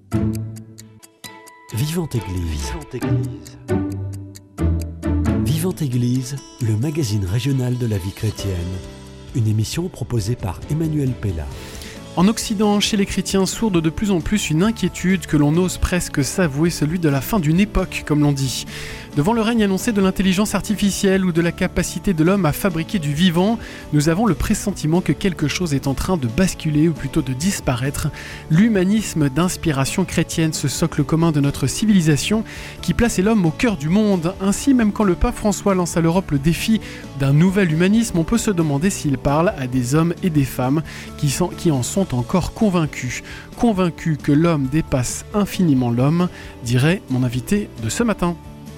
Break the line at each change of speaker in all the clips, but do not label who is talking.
Vivante Église. Vivante Église, le magazine régional de la vie chrétienne. Une émission proposée par Emmanuel Pella.
En Occident, chez les chrétiens, sourde de plus en plus une inquiétude que l'on ose presque s'avouer, celui de la fin d'une époque, comme l'on dit. Devant le règne annoncé de l'intelligence artificielle ou de la capacité de l'homme à fabriquer du vivant, nous avons le pressentiment que quelque chose est en train de basculer, ou plutôt de disparaître. L'humanisme d'inspiration chrétienne, ce socle commun de notre civilisation, qui plaçait l'homme au cœur du monde. Ainsi, même quand le pape François lance à l'Europe le défi d'un nouvel humanisme, on peut se demander s'il parle à des hommes et des femmes qui en sont encore convaincus. Convaincus que l'homme dépasse infiniment l'homme, dirait mon invité de ce matin.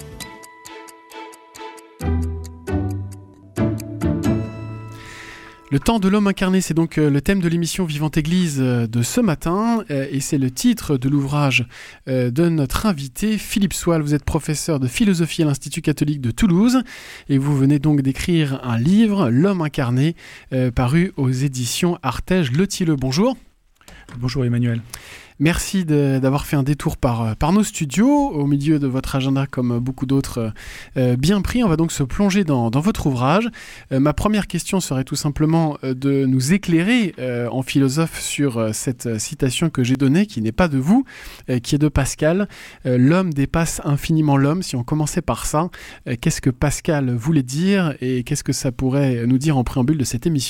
Le temps de l'homme incarné, c'est donc le thème de l'émission Vivante Église de ce matin et c'est le titre de l'ouvrage de notre invité Philippe Soile. Vous êtes professeur de philosophie à l'Institut catholique de Toulouse et vous venez donc d'écrire un livre, L'homme incarné, paru aux éditions Artege Le Tilleux. Bonjour.
Bonjour Emmanuel.
Merci d'avoir fait un détour par nos studios, au milieu de votre agenda comme beaucoup d'autres bien pris. On va donc se plonger dans votre ouvrage. Ma première question serait tout simplement de nous éclairer en philosophe sur cette citation que j'ai donnée, qui n'est pas de vous, qui est de Pascal. L'homme dépasse infiniment l'homme. Si on commençait par ça, qu'est-ce que Pascal voulait dire et qu'est-ce que ça pourrait nous dire en préambule de cette émission ?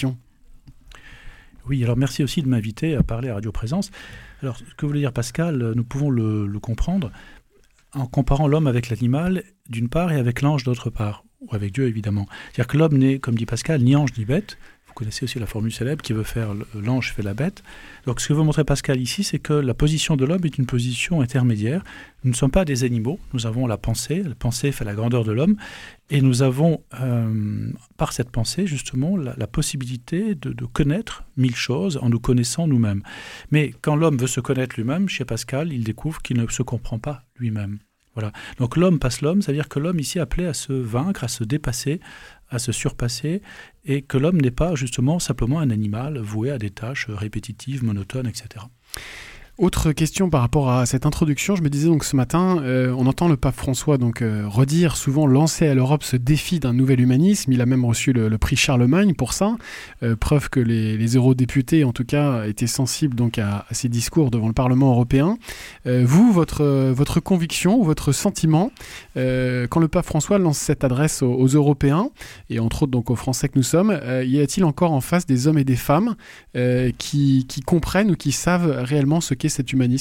Oui, alors merci aussi de m'inviter à parler à Radio Présence. Alors, ce que voulait dire Pascal, nous pouvons le comprendre en comparant l'homme avec l'animal, d'une part, et avec l'ange, d'autre part, ou avec Dieu, évidemment. C'est-à-dire que l'homme n'est, comme dit Pascal, ni ange ni bête. Vous connaissez aussi la formule célèbre qui veut faire l'ange fait la bête. Donc, ce que veut montrer Pascal ici, c'est que la position de l'homme est une position intermédiaire. Nous ne sommes pas des animaux, nous avons la pensée fait la grandeur de l'homme, et nous avons, par cette pensée, justement, la possibilité de connaître mille choses en nous connaissant nous-mêmes. Mais quand l'homme veut se connaître lui-même, chez Pascal, il découvre qu'il ne se comprend pas lui-même. Voilà. Donc l'homme passe l'homme, c'est-à-dire que l'homme ici est appelé à se vaincre, à se dépasser, à se surpasser, et que l'homme n'est pas justement simplement un animal voué à des tâches répétitives, monotones, etc.
Autre question par rapport à cette introduction, je me disais donc ce matin, on entend le pape François donc redire souvent, lancer à l'Europe ce défi d'un nouvel humanisme. Il a même reçu le prix Charlemagne pour ça, preuve que les eurodéputés en tout cas étaient sensibles donc à ces discours devant le Parlement européen. Vous, votre conviction ou votre sentiment, quand le pape François lance cette adresse aux Européens, et entre autres donc aux Français que nous sommes, y a-t-il encore en face des hommes et des femmes qui comprennent ou qui savent réellement ce qu'est cet humanisme ?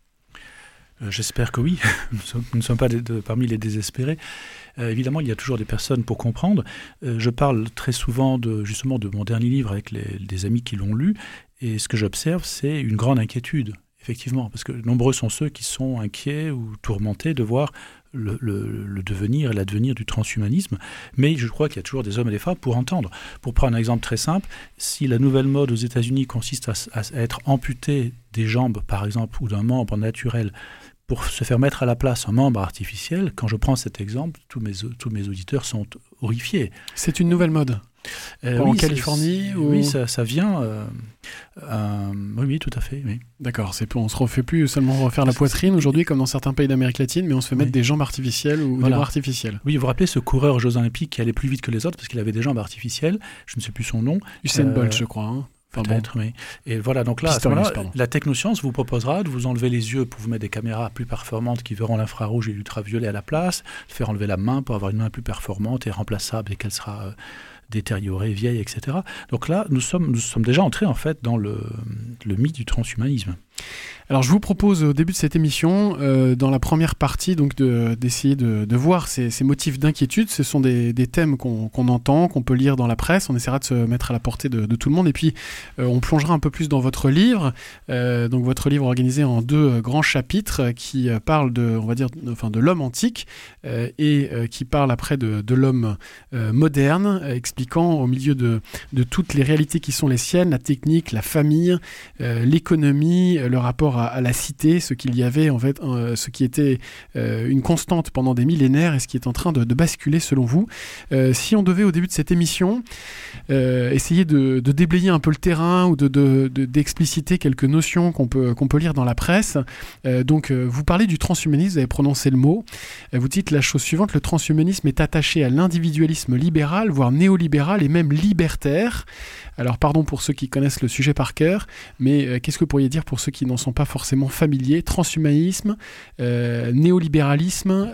J'espère que oui. Nous ne sommes pas parmi les désespérés. Évidemment, il y a toujours des personnes pour comprendre. Je parle très souvent justement de mon dernier livre avec des amis qui l'ont lu, et ce que j'observe, c'est une grande inquiétude, effectivement, parce que nombreux sont ceux qui sont inquiets ou tourmentés de voir le devenir et l'advenir du transhumanisme, mais je crois qu'il y a toujours des hommes et des femmes pour entendre. Pour prendre un exemple très simple, si la nouvelle mode aux États-Unis consiste à être amputé des jambes, par exemple, ou d'un membre naturel, pour se faire mettre à la place un membre artificiel, quand je prends cet exemple, tous mes auditeurs sont horrifiés.
C'est une nouvelle mode en
oui,
Californie ou...
Oui, ça vient... oui, tout à fait. Oui.
D'accord, on ne se refait plus seulement refaire la poitrine aujourd'hui, comme dans certains pays d'Amérique latine, mais on se fait mettre des jambes artificielles ou des bras artificiels. Oui,
vous vous rappelez ce coureur aux Jeux Olympiques qui allait plus vite que les autres parce qu'il avait des jambes artificielles, je ne sais plus son nom.
Usain Bolt, je crois.
Peut-être, oui. Et voilà, donc là, à ce moment-là, la technoscience vous proposera de vous enlever les yeux pour vous mettre des caméras plus performantes qui verront l'infrarouge et l'ultraviolet à la place, de faire enlever la main pour avoir une main plus performante et remplaçable et qu'elle sera détériorée, vieille, etc. Donc là, nous sommes déjà entrés en fait dans le mythe du transhumanisme.
Alors je vous propose au début de cette émission, dans la première partie, donc d'essayer de voir ces motifs d'inquiétude. Ce sont des thèmes qu'on entend, qu'on peut lire dans la presse. On essaiera de se mettre à la portée de tout le monde. Et puis on plongera un peu plus dans votre livre. Donc votre livre organisé en 2 grands chapitres qui parlent de l'homme antique et qui parle après de l'homme moderne, expliquant au milieu de toutes les réalités qui sont les siennes, la technique, la famille, l'économie, le rapport rapport à la cité, ce qu'il y avait en fait, ce qui était une constante pendant des millénaires et ce qui est en train de basculer selon vous. Si on devait au début de cette émission essayer de déblayer un peu le terrain ou d'expliciter quelques notions qu'on peut lire dans la presse, donc vous parlez du transhumanisme, vous avez prononcé le mot, vous dites la chose suivante: le transhumanisme est attaché à l'individualisme libéral, voire néolibéral et même libertaire. Alors pardon pour ceux qui connaissent le sujet par cœur, mais qu'est-ce que vous pourriez dire pour ceux qui n'en sont pas forcément familiers? Transhumanisme, néolibéralisme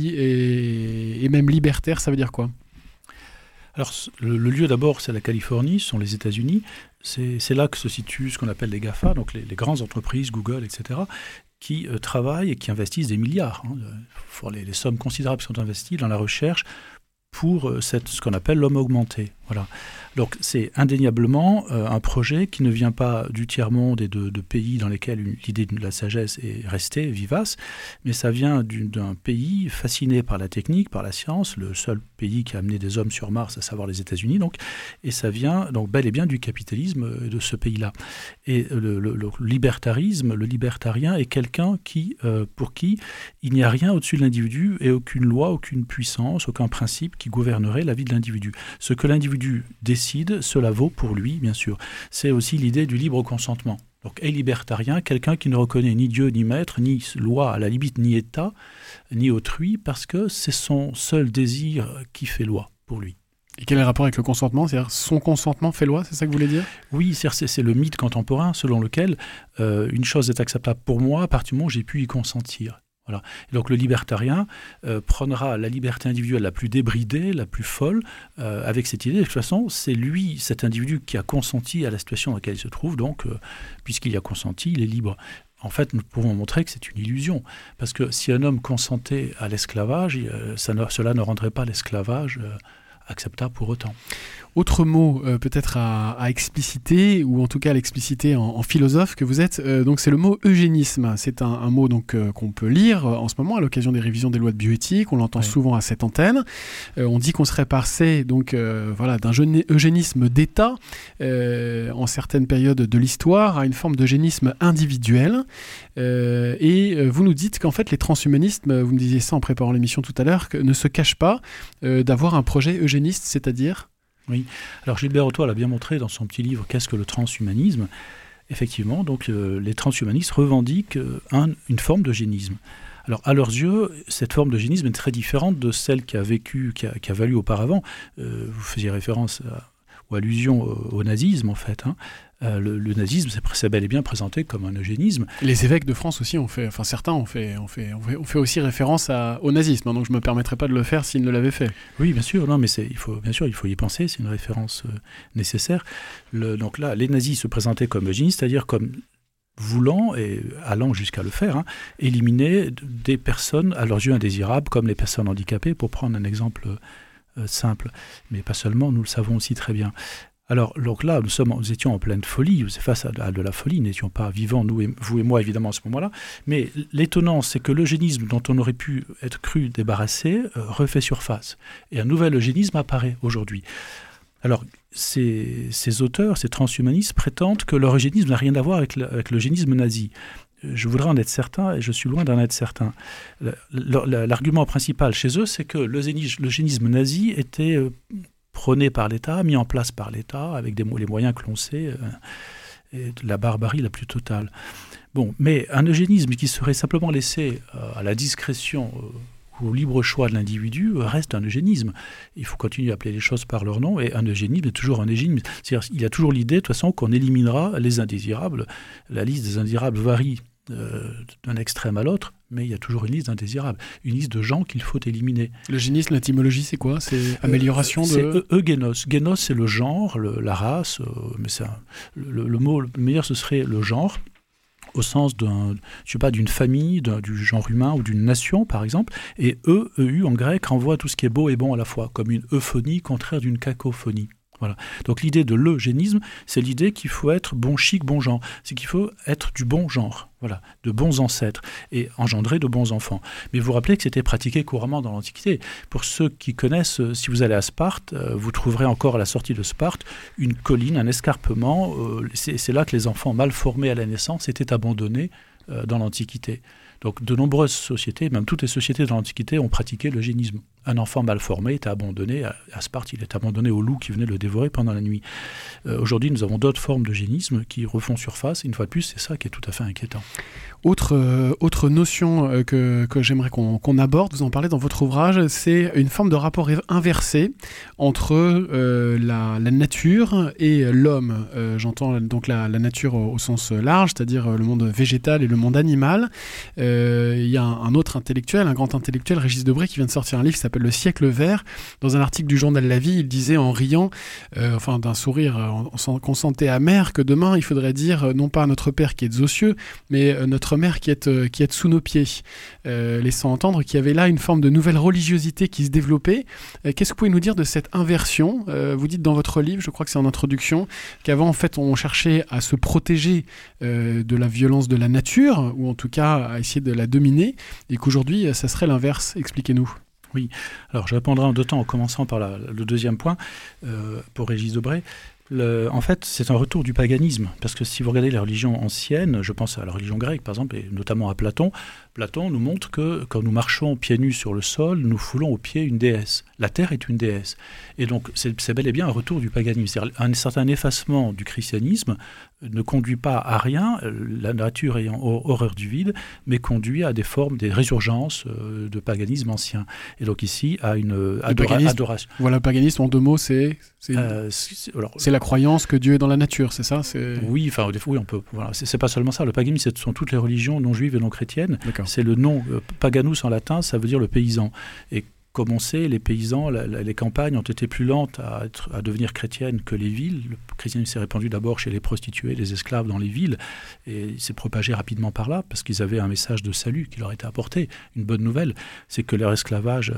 et même libertaire, ça veut dire quoi?
Alors le lieu d'abord, c'est la Californie, ce sont les États-Unis. C'est là que se situent ce qu'on appelle les GAFA, donc les grandes entreprises, Google, etc., qui travaillent et qui investissent des milliards. Les sommes considérables sont investies dans la recherche pour ce qu'on appelle l'homme augmenté. Voilà. Donc c'est indéniablement un projet qui ne vient pas du tiers-monde et de pays dans lesquels l'idée de la sagesse est restée vivace, mais ça vient d'un pays fasciné par la technique, par la science, le seul pays qui a amené des hommes sur Mars, à savoir les États-Unis, donc, et ça vient donc bel et bien du capitalisme de ce pays-là. Et le libertarisme, le libertarien est quelqu'un pour qui il n'y a rien au-dessus de l'individu et aucune loi, aucune puissance, aucun principe qui gouvernerait la vie de l'individu. Ce que l'individu décide, cela vaut pour lui, bien sûr. C'est aussi l'idée du libre consentement. Donc, est libertarien, quelqu'un qui ne reconnaît ni Dieu, ni maître, ni loi, à la limite, ni État, ni autrui, parce que c'est son seul désir qui fait loi pour lui.
Et quel est le rapport avec le consentement? C'est-à-dire son consentement fait loi, c'est ça que vous voulez dire?
Oui, c'est le mythe contemporain selon lequel une chose est acceptable pour moi à partir du moment où j'ai pu y consentir. Voilà. Et donc le libertarien prendra la liberté individuelle la plus débridée, la plus folle, avec cette idée. De toute façon, c'est lui, cet individu, qui a consenti à la situation dans laquelle il se trouve. Donc, puisqu'il y a consenti, il est libre. En fait, nous pouvons montrer que c'est une illusion. Parce que si un homme consentait à l'esclavage, cela ne rendrait pas l'esclavage acceptable pour autant.
Autre mot peut-être à expliciter, ou en tout cas à l'expliciter en philosophe que vous êtes, donc c'est le mot eugénisme. C'est un mot donc qu'on peut lire en ce moment à l'occasion des révisions des lois de bioéthique. On l'entend souvent à cette antenne. On dit qu'on serait passé donc d'un eugénisme d'État en certaines périodes de l'histoire à une forme d'eugénisme individuel. Et vous nous dites qu'en fait les transhumanistes, vous me disiez ça en préparant l'émission tout à l'heure, ne se cachent pas d'avoir un projet eugéniste, c'est-à-dire...
Oui. Alors Gilbert Otto l'a bien montré dans son petit livre « Qu'est-ce que le transhumanisme ?» Effectivement, donc, les transhumanistes revendiquent une forme d'eugénisme. Alors, à leurs yeux, cette forme d'eugénisme est très différente de celle qui a valu auparavant. Vous faisiez référence ou allusion au nazisme, en fait. Le nazisme, c'est bel et bien présenté comme un eugénisme.
Les évêques de France aussi certains ont fait aussi référence au nazisme, donc je ne me permettrai pas de le faire s'ils ne l'avaient fait.
Oui, bien sûr, non, mais il faut y penser, c'est une référence nécessaire. Donc là, les nazis se présentaient comme eugénistes, c'est-à-dire comme voulant et allant jusqu'à le faire, éliminer des personnes à leurs yeux indésirables, comme les personnes handicapées, pour prendre un exemple simple. Mais pas seulement, nous le savons aussi très bien. Alors donc là, nous étions en pleine folie, face à de la folie, nous n'étions pas vivants, vous et moi évidemment à ce moment-là, mais l'étonnant, c'est que l'eugénisme dont on aurait pu être cru débarrassé refait surface, et un nouvel eugénisme apparaît aujourd'hui. Alors, ces auteurs, ces transhumanistes prétendent que leur eugénisme n'a rien à voir avec l'eugénisme nazi. Je voudrais en être certain, et je suis loin d'en être certain. L'argument principal chez eux, c'est que l'eugénisme nazi était prôné par l'État, mis en place par l'État, avec les moyens que l'on sait, et de la barbarie la plus totale. Bon, mais un eugénisme qui serait simplement laissé à la discrétion, au libre choix de l'individu, reste un eugénisme. Il faut continuer à appeler les choses par leur nom, et un eugénisme est toujours un eugénisme. C'est-à-dire, il y a toujours l'idée, de toute façon, qu'on éliminera les indésirables. La liste des indésirables varie d'un extrême à l'autre, mais il y a toujours une liste d'indésirables, une liste de gens qu'il faut éliminer.
L'eugénisme, l'étymologie, c'est quoi? C'est amélioration de...
C'est eugénos. Génos, c'est le genre, la race, mais le mot le meilleur, ce serait le genre, au sens d'une famille, du genre humain ou d'une nation, par exemple. Et EU, en grec, renvoie à tout ce qui est beau et bon à la fois, comme une euphonie contraire d'une cacophonie. Voilà. Donc l'idée de l'eugénisme, c'est l'idée qu'il faut être bon chic, bon genre. C'est qu'il faut être du bon genre, voilà, de bons ancêtres et engendrer de bons enfants. Mais vous vous rappelez que c'était pratiqué couramment dans l'Antiquité. Pour ceux qui connaissent, si vous allez à Sparte, vous trouverez encore à la sortie de Sparte une colline, un escarpement. C'est là que les enfants mal formés à la naissance étaient abandonnés dans l'Antiquité. Donc de nombreuses sociétés, même toutes les sociétés de l'Antiquité, ont pratiqué l'eugénisme. Un enfant mal formé était abandonné, à Sparte, il est abandonné au loup qui venait le dévorer pendant la nuit. Aujourd'hui, nous avons d'autres formes d'eugénisme qui refont surface. Une fois de plus, c'est ça qui est tout à fait inquiétant.
Autre notion que j'aimerais qu'on aborde, vous en parlez dans votre ouvrage, c'est une forme de rapport inversé entre la nature et l'homme. J'entends donc la nature au sens large, c'est-à-dire le monde végétal et le monde animal. Il y a un autre intellectuel, un grand intellectuel, Régis Debray, qui vient de sortir un livre qui s'appelle Le siècle vert. Dans un article du journal La Vie, il disait en riant, d'un sourire qu'on sentait amer, que demain il faudrait dire non pas notre Père qui est aux cieux, mais notre Mère qui est sous nos pieds, laissant entendre qu'il y avait là une forme de nouvelle religiosité qui se développait. Qu'est-ce que vous pouvez nous dire de cette inversion ? Vous dites dans votre livre, je crois que c'est en introduction, qu'avant en fait on cherchait à se protéger de la violence de la nature, ou en tout cas à essayer de la dominer, et qu'aujourd'hui ça serait l'inverse. Expliquez-nous.
Oui, alors je répondrai en deux temps en commençant par le deuxième point pour Régis Debray. En fait, c'est un retour du paganisme, parce que si vous regardez les religions anciennes, je pense à la religion grecque par exemple, et notamment à Platon nous montre que quand nous marchons pieds nus sur le sol, nous foulons aux pieds une déesse. La terre est une déesse. Et donc c'est bel et bien un retour du paganisme. C'est-à-dire un certain effacement du christianisme ne conduit pas à rien, la nature ayant horreur du vide, mais conduit à des formes, des résurgences de paganisme ancien. Et donc ici, à une adoration.
Voilà, le paganisme en deux mots, c'est la croyance que Dieu est dans la nature, c'est ça ?
Oui, on peut. Voilà, c'est pas seulement ça. Le paganisme, ce sont toutes les religions non juives et non chrétiennes.
D'accord.
C'est le nom paganus en latin, ça veut dire le paysan. Et comme on sait, les paysans, les campagnes ont été plus lentes à devenir chrétiennes que les villes. Le christianisme s'est répandu d'abord chez les prostituées, les esclaves dans les villes, et il s'est propagé rapidement par là, parce qu'ils avaient un message de salut qui leur était apporté. Une bonne nouvelle, c'est que leur esclavage,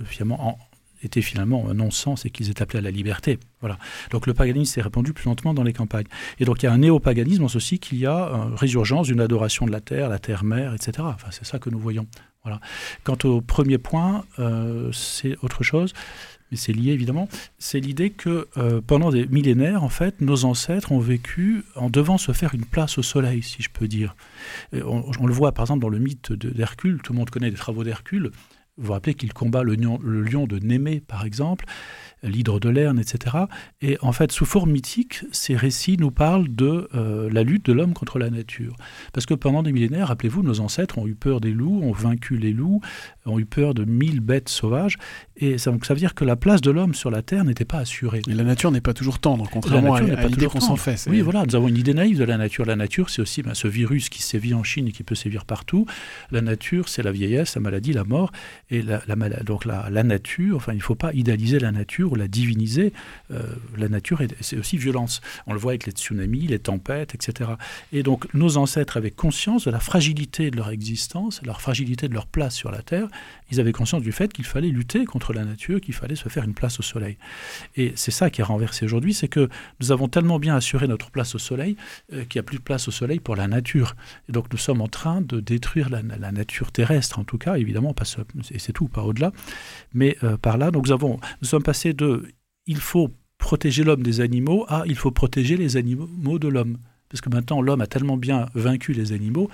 était finalement un non-sens et qu'ils étaient appelés à la liberté. Voilà. Donc le paganisme s'est répandu plus lentement dans les campagnes. Et donc il y a un néopaganisme en ceci qu'il y a une résurgence d'une adoration de la terre-mère, etc. Enfin, c'est ça que nous voyons. Voilà. Quant au premier point, c'est autre chose, mais c'est lié évidemment. C'est l'idée que pendant des millénaires, en fait, nos ancêtres ont vécu en devant se faire une place au soleil, si je peux dire. On le voit par exemple dans le mythe d'Hercule. Tout le monde connaît les travaux d'Hercule. Vous vous rappelez qu'il combat le lion de Némée, par exemple, l'hydre de Lerne, etc. Et en fait, sous forme mythique, ces récits nous parlent de la lutte de l'homme contre la nature. Parce que pendant des millénaires, rappelez-vous, nos ancêtres ont eu peur des loups, ont vaincu les loups, ont eu peur de 1000 bêtes sauvages. Et ça veut dire que la place de l'homme sur la terre n'était pas assurée.
Et la nature n'est pas toujours tendre, contrairement à l'idée qu'on s'en fait.
Oui, voilà, nous avons une idée naïve de la nature. La nature, c'est aussi ce virus qui sévit en Chine et qui peut sévir partout. La nature, c'est la vieillesse, la maladie, la mort. Et donc la nature, il ne faut pas idéaliser la nature ou la diviniser. La nature, c'est aussi violence. On le voit avec les tsunamis, les tempêtes, etc. Et donc nos ancêtres avaient conscience de la fragilité de leur existence, de la fragilité de leur place sur la terre. Ils avaient conscience du fait qu'il fallait lutter contre la nature, qu'il fallait se faire une place au soleil. Et c'est ça qui est renversé aujourd'hui, c'est que nous avons tellement bien assuré notre place au soleil qu'il n'y a plus de place au soleil pour la nature. Et donc nous sommes en train de détruire la nature terrestre, en tout cas, évidemment, et c'est tout, pas au-delà. Mais par là, donc nous sommes passés de « il faut protéger l'homme des animaux » à « il faut protéger les animaux de l'homme ». Parce que maintenant, l'homme a tellement bien vaincu les animaux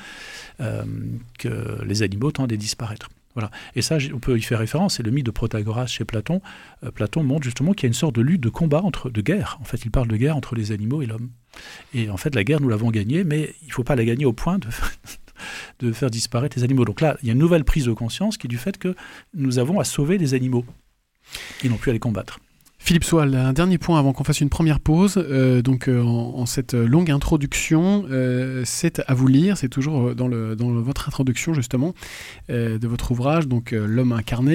que les animaux tendent à disparaître. Voilà. Et ça, on peut y faire référence, c'est le mythe de Protagoras chez Platon. Platon montre justement qu'il y a une sorte de lutte, de combat, de guerre. En fait, il parle de guerre entre les animaux et l'homme. Et en fait, la guerre, nous l'avons gagnée, mais il ne faut pas la gagner au point de faire disparaître les animaux. Donc là, il y a une nouvelle prise de conscience qui est du fait que nous avons à sauver les animaux et non plus à les combattre.
Philippe Soal, un dernier point avant qu'on fasse une première pause. En cette longue introduction, c'est à vous lire, c'est toujours dans votre introduction justement de votre ouvrage, donc L'homme incarné,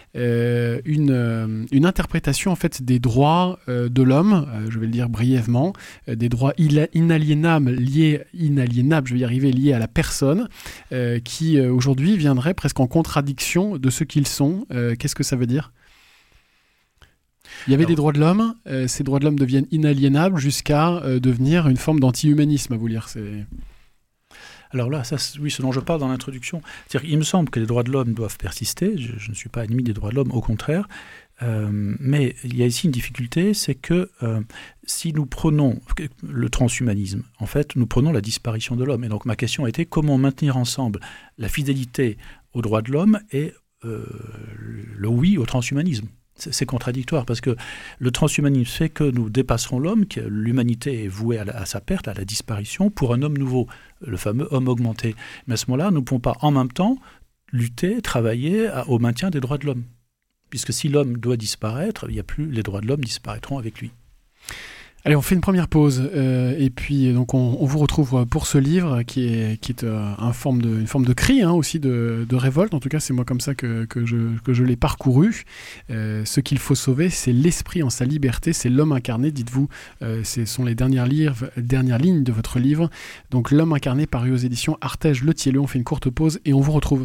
une interprétation en fait des droits de l'homme, je vais le dire brièvement, des droits inaliénables, liés à la personne, qui aujourd'hui viendraient presque en contradiction de ce qu'ils sont. Qu'est-ce que ça veut dire ? Il y avait des droits de l'homme, ces droits de l'homme deviennent inaliénables jusqu'à devenir une forme d'anti-humanisme, à vous lire.
Alors là, oui, ce dont je parle dans l'introduction, c'est-à-dire il me semble que les droits de l'homme doivent persister, je ne suis pas ennemi des droits de l'homme, au contraire, mais il y a ici une difficulté, c'est que si nous prenons le transhumanisme, en fait, nous prenons la disparition de l'homme. Et donc ma question était comment maintenir ensemble la fidélité aux droits de l'homme et le oui au transhumanisme. C'est contradictoire parce que le transhumanisme fait que nous dépasserons l'homme, que l'humanité est vouée à sa perte, à la disparition, pour un homme nouveau, le fameux homme augmenté. Mais à ce moment-là, nous ne pouvons pas en même temps lutter, travailler au maintien des droits de l'homme. Puisque si l'homme doit disparaître, il n'y a plus, les droits de l'homme disparaîtront avec lui.
Allez, on fait une première pause et puis donc on vous retrouve pour ce livre qui est une forme de cri aussi de révolte. En tout cas, c'est moi comme ça que je l'ai parcouru. Ce qu'il faut sauver, c'est l'esprit en sa liberté, c'est l'homme incarné. Dites-vous, ce sont les dernières lignes de votre livre. Donc l'homme incarné, paru aux éditions Artege Le Thielleux. On fait une courte pause et on vous retrouve.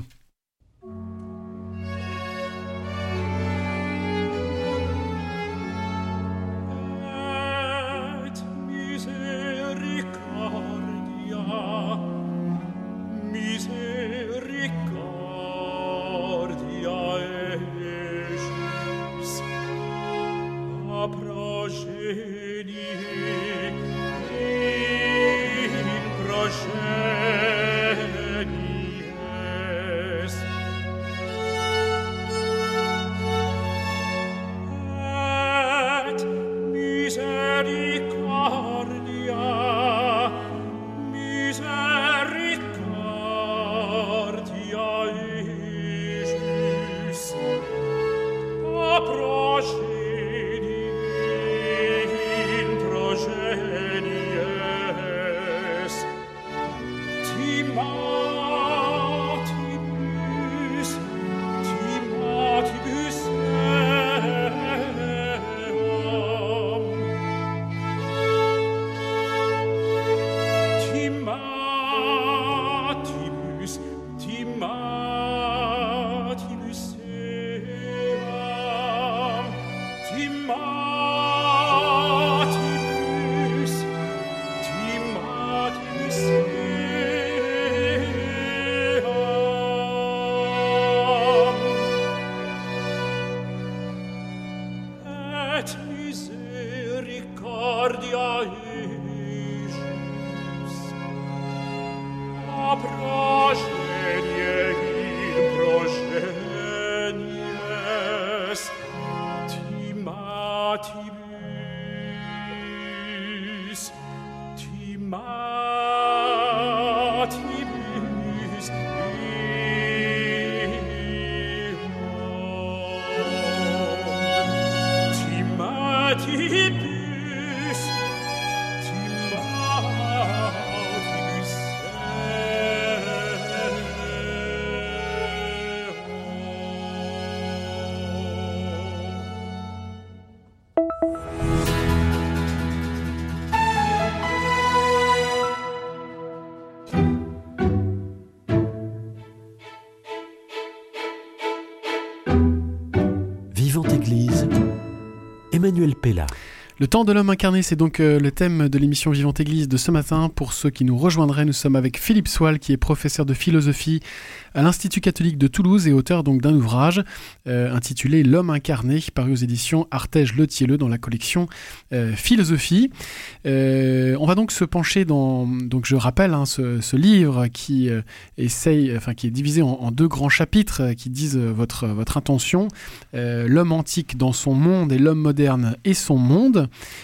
Vivante Église, Emmanuel Pella.
Le temps de l'homme incarné, c'est donc le thème de l'émission Vivante Église de ce matin. Pour ceux qui nous rejoindraient, nous sommes avec Philippe Soile, qui est professeur de philosophie à l'Institut catholique de Toulouse et auteur donc d'un ouvrage intitulé L'homme incarné, paru aux éditions Artege Le Thielleux dans la collection Philosophie. On va donc se pencher donc je rappelle ce livre qui qui est divisé en deux grands chapitres qui disent votre intention, l'homme antique dans son monde et l'homme moderne et son monde.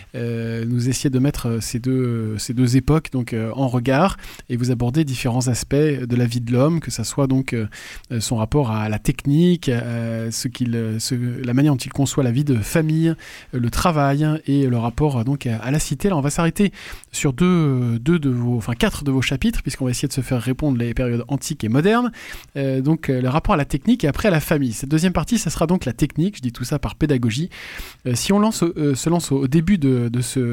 Nous essayons de mettre ces deux époques donc en regard et vous aborder différents aspects de la vie de l'homme, que ça soit donc son rapport à la technique, la manière dont il conçoit la vie de famille, le travail et le rapport donc à la cité. Là, on va s'arrêter sur quatre de vos chapitres, puisqu'on va essayer de se faire répondre les périodes antiques et modernes. Donc le rapport à la technique et après à la famille. Cette deuxième partie, ça sera donc la technique. Je dis tout ça par pédagogie. Si on se lance au début de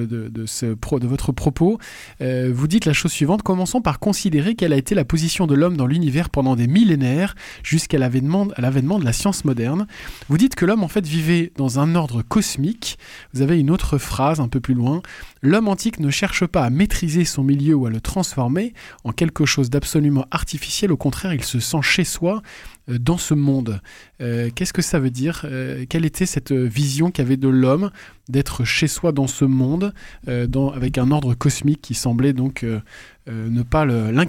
votre propos, vous dites la chose suivante: commençons par considérer quelle a été la position de l'homme dans l'univers pendant des millénaires jusqu'à l'avènement de la science moderne. Vous dites que l'homme en fait vivait dans un ordre cosmique. Vous avez une autre phrase un peu plus loin: L'homme antique ne cherche pas à maîtriser son milieu ou à le transformer en quelque chose d'absolument artificiel. Au contraire, il se sent chez soi dans ce monde. Qu'est-ce que ça veut dire ? Quelle était cette vision qu'avait de l'homme d'être chez soi dans ce monde, avec un ordre cosmique qui semblait donc ne pas l'inquiéter ?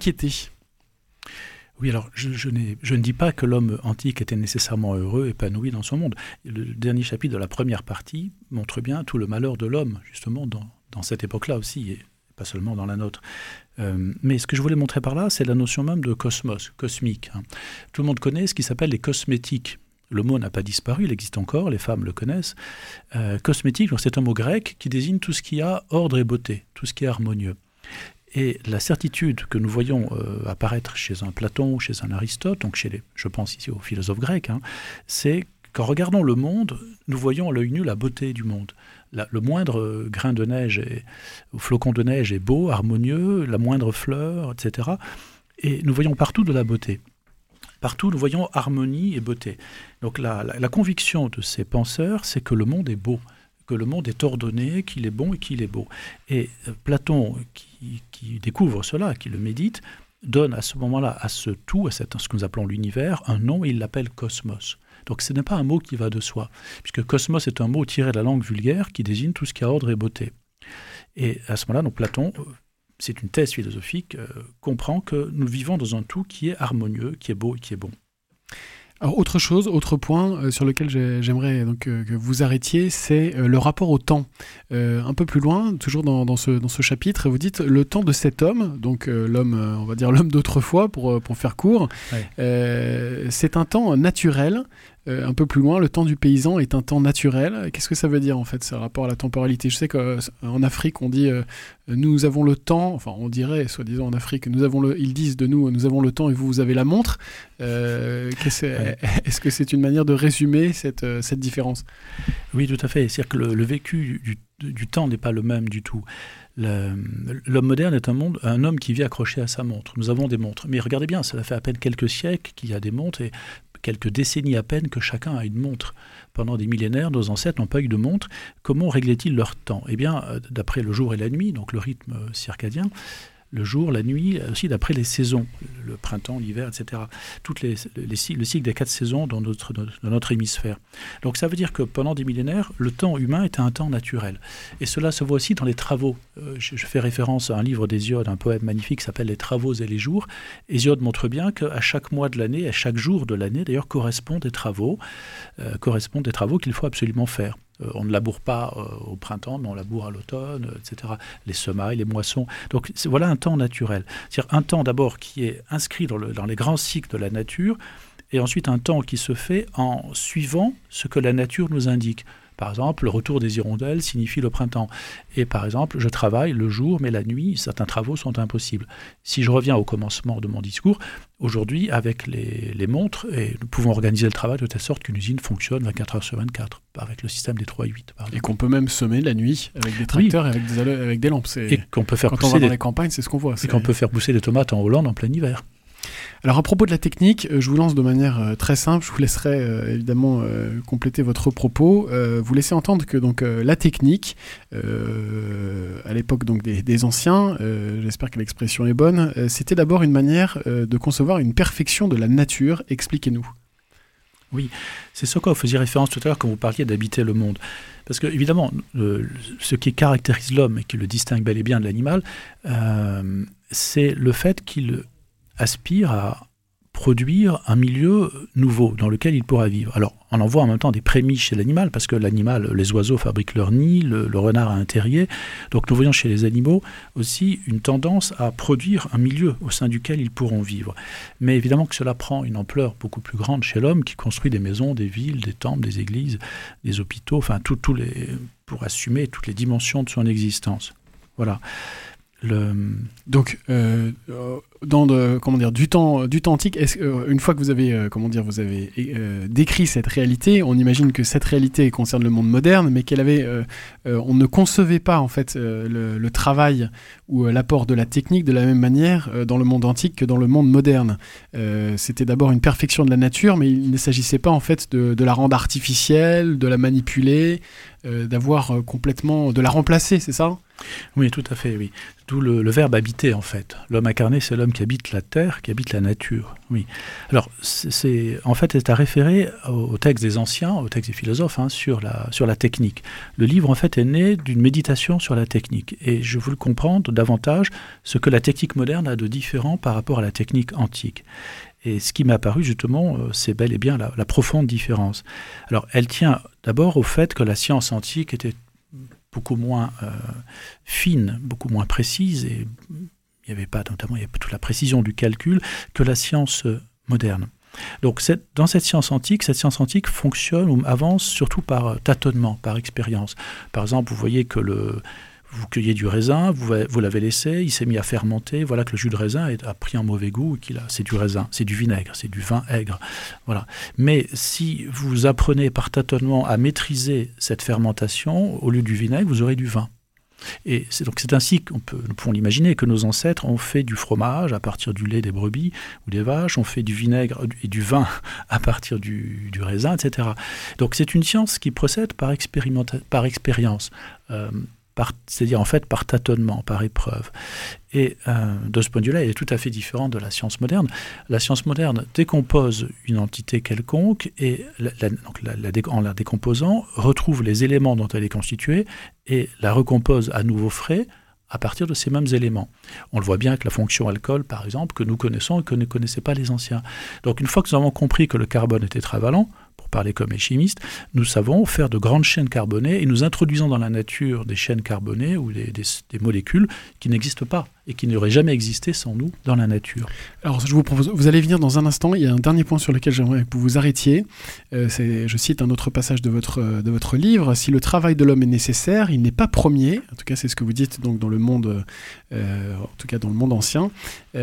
Oui, alors je ne dis pas que l'homme antique était nécessairement heureux, épanoui dans son monde. Le dernier chapitre de la première partie montre bien tout le malheur de l'homme, justement, dans cette époque-là aussi, et pas seulement dans la nôtre. Mais ce que je voulais montrer par là, c'est la notion même de cosmos, cosmique. Tout le monde connaît ce qui s'appelle les cosmétiques. Le mot n'a pas disparu, il existe encore, les femmes le connaissent. Cosmétique, c'est un mot grec qui désigne tout ce qui a ordre et beauté, tout ce qui est harmonieux. Et la certitude que nous voyons apparaître chez un Platon ou chez un Aristote, donc je pense ici aux philosophes grecs, c'est qu'en regardant le monde, nous voyons à l'œil nu la beauté du monde. Le moindre grain de neige ou flocon de neige est beau, harmonieux, la moindre fleur, etc. Et nous voyons partout de la beauté. Partout, nous voyons harmonie et beauté. Donc la conviction de ces penseurs, c'est que le monde est beau, que le monde est ordonné, qu'il est bon et qu'il est beau. Et Platon, qui découvre cela, qui le médite, donne à ce moment-là, à ce tout, à ce que nous appelons l'univers, un nom et il l'appelle cosmos. Donc ce n'est pas un mot qui va de soi, puisque cosmos est un mot tiré de la langue vulgaire qui désigne tout ce qui a ordre et beauté. Et à ce moment-là, donc Platon, c'est une thèse philosophique, comprend que nous vivons dans un tout qui est harmonieux, qui est beau et qui est bon.
Alors autre point sur lequel j'aimerais donc que vous arrêtiez, c'est le rapport au temps. Un peu plus loin, toujours dans ce chapitre, vous dites le temps de cet homme, donc l'homme, on va dire l'homme d'autrefois pour faire court, ouais. C'est un temps naturel. Un peu plus loin, le temps du paysan est un temps naturel. Qu'est-ce que ça veut dire en fait, ce rapport à la temporalité ? Je sais qu'en Afrique, on dit nous avons le temps, enfin on dirait, soi-disant en Afrique, ils disent de nous avons le temps et vous avez la montre. Est-ce que c'est une manière de résumer cette différence ?
Oui, tout à fait. C'est-à-dire que le vécu du temps n'est pas le même du tout. L'homme moderne est un homme qui vit accroché à sa montre. Nous avons des montres. Mais regardez bien, ça fait à peine quelques siècles qu'il y a des montres et quelques décennies à peine que chacun a une montre. Pendant des millénaires, nos ancêtres n'ont pas eu de montre. Comment réglaient-ils leur temps ? Eh bien, d'après le jour et la nuit, donc le rythme circadien, le jour, la nuit, aussi d'après les saisons, le printemps, l'hiver, etc. Le cycle des 4 saisons dans notre hémisphère. Donc ça veut dire que pendant des millénaires, le temps humain était un temps naturel. Et cela se voit aussi dans les travaux. Je fais référence à un livre d'Hésiode, un poème magnifique qui s'appelle « Les travaux et les jours ». Hésiode montre bien qu'à chaque mois de l'année, à chaque jour de l'année, d'ailleurs, correspondent des travaux qu'il faut absolument faire. On ne laboure pas au printemps, mais on laboure à l'automne, etc. Les semailles, les moissons. Donc voilà un temps naturel. C'est-à-dire un temps d'abord qui est inscrit dans les grands cycles de la nature, et ensuite un temps qui se fait en suivant ce que la nature nous indique. Par exemple, le retour des hirondelles signifie le printemps. Et par exemple, je travaille le jour, mais la nuit, certains travaux sont impossibles. Si je reviens au commencement de mon discours, aujourd'hui, avec les montres, et nous pouvons organiser le travail de telle sorte qu'une usine fonctionne 24 heures sur 24, avec le système des 3-8.
Et qu'on peut même semer la nuit avec des tracteurs et avec des lampes.
Et qu'on peut faire
quand on va dans les campagnes, c'est ce qu'on voit.
Et qu'on peut faire pousser des tomates en Hollande en plein hiver.
Alors à propos de la technique, je vous lance de manière très simple, je vous laisserai évidemment compléter votre propos. Vous laissez entendre que donc la technique, à l'époque donc des anciens, j'espère que l'expression est bonne, c'était d'abord une manière de concevoir une perfection de la nature. Expliquez-nous.
Oui, c'est ce quoi vous faisiez référence tout à l'heure quand vous parliez d'habiter le monde. Parce que, évidemment, ce qui caractérise l'homme et qui le distingue bel et bien de l'animal, c'est le fait qu'il aspire à produire un milieu nouveau dans lequel il pourra vivre. Alors, on en voit en même temps des prémices chez l'animal, parce que l'animal, les oiseaux fabriquent leur nid, le renard a un terrier. Donc nous voyons chez les animaux aussi une tendance à produire un milieu au sein duquel ils pourront vivre. Mais évidemment que cela prend une ampleur beaucoup plus grande chez l'homme qui construit des maisons, des villes, des temples, des églises, des hôpitaux, enfin pour assumer toutes les dimensions de son existence. Voilà.
Donc, du temps antique, une fois que vous avez, décrit cette réalité, on imagine que cette réalité concerne le monde moderne, mais on ne concevait pas en fait le travail ou l'apport de la technique de la même manière dans le monde antique que dans le monde moderne. C'était d'abord une perfection de la nature, mais il ne s'agissait pas en fait de la rendre artificielle, de la manipuler, de la remplacer, c'est ça ?
Oui, tout à fait, oui. D'où le verbe habiter, en fait. L'homme incarné, c'est l'homme qui habite la terre, qui habite la nature. Oui. Alors, c'est à référer au texte des anciens, au texte des philosophes, sur la technique. Le livre, en fait, est né d'une méditation sur la technique. Et je voulais comprendre davantage ce que la technique moderne a de différent par rapport à la technique antique. Et ce qui m'est apparu, justement, c'est bel et bien la profonde différence. Alors, elle tient d'abord au fait que la science antique était beaucoup moins fine, beaucoup moins précise, et il y avait toute la précision du calcul que la science moderne. Donc dans cette science antique fonctionne ou avance surtout par tâtonnement, par expérience. Par exemple, vous voyez que vous cueillez du raisin, vous l'avez laissé, il s'est mis à fermenter, voilà que le jus de raisin a pris un mauvais goût, c'est du raisin, c'est du vinaigre, c'est du vin aigre. Voilà. Mais si vous apprenez par tâtonnement à maîtriser cette fermentation, au lieu du vinaigre, vous aurez du vin. Et c'est ainsi nous pouvons l'imaginer, que nos ancêtres ont fait du fromage à partir du lait des brebis ou des vaches, ont fait du vinaigre et du vin à partir du raisin, etc. Donc c'est une science qui procède par expérience. C'est-à-dire en fait par tâtonnement, par épreuve. Et de ce point de vue-là, elle est tout à fait différente de la science moderne. La science moderne décompose une entité quelconque et en la décomposant, retrouve les éléments dont elle est constituée et la recompose à nouveau frais à partir de ces mêmes éléments. On le voit bien avec la fonction alcool, par exemple, que nous connaissons et que ne connaissaient pas les anciens. Donc une fois que nous avons compris que le carbone était travaillant, pour parler comme les chimistes, nous savons faire de grandes chaînes carbonées et nous introduisons dans la nature des chaînes carbonées ou des molécules qui n'existent pas et qui n'auraient jamais existé sans nous dans la nature.
Alors je vous propose, vous allez venir dans un instant, il y a un dernier point sur lequel j'aimerais que vous vous arrêtiez. Je cite un autre passage de votre livre. Si le travail de l'homme est nécessaire, il n'est pas premier, en tout cas c'est ce que vous dites donc dans le monde, en tout cas dans le monde ancien,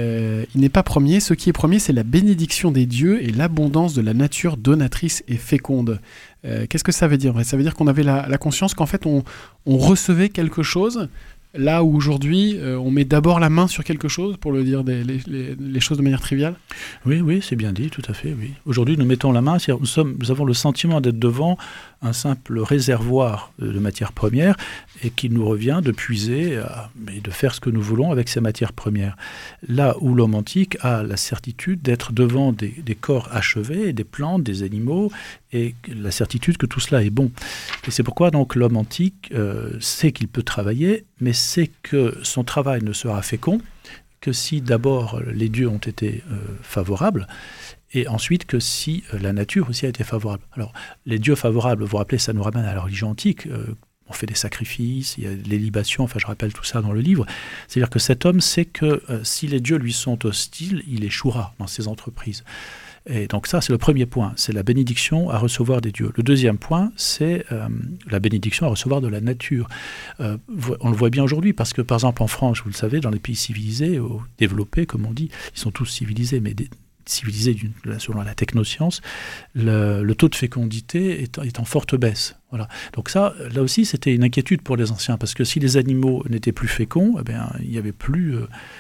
il n'est pas premier. Ce qui est premier, c'est la bénédiction des dieux et l'abondance de la nature donatrice et féconde. Qu'est-ce que ça veut dire ? Ça veut dire qu'on avait la conscience qu'en fait on recevait quelque chose, là où aujourd'hui on met d'abord la main sur quelque chose, pour le dire les choses de manière triviale.
Oui, c'est bien dit, tout à fait. Oui. Aujourd'hui, nous mettons la main, nous avons le sentiment d'être devant un simple réservoir de matières premières et qu'il nous revient de puiser et de faire ce que nous voulons avec ces matières premières. Là où l'homme antique a la certitude d'être devant des corps achevés, des plantes, des animaux, et la certitude que tout cela est bon. Et c'est pourquoi donc l'homme antique sait qu'il peut travailler, mais sait que son travail ne sera fécond que si d'abord les dieux ont été favorables, et ensuite que si la nature aussi a été favorable. Alors, les dieux favorables, vous vous rappelez, ça nous ramène à la religion antique. On fait des sacrifices, il y a les libations, enfin je rappelle tout ça dans le livre. C'est-à-dire que cet homme sait que si les dieux lui sont hostiles, il échouera dans ses entreprises. Et donc ça, c'est le premier point, c'est la bénédiction à recevoir des dieux. Le deuxième point, c'est la bénédiction à recevoir de la nature. On le voit bien aujourd'hui, parce que par exemple en France, vous le savez, dans les pays civilisés, développés comme on dit, ils sont tous civilisés, mais civilisés selon la technoscience, le taux de fécondité est en forte baisse. Voilà. Donc ça, là aussi, c'était une inquiétude pour les anciens, parce que si les animaux n'étaient plus féconds, eh bien, il n'y avait plus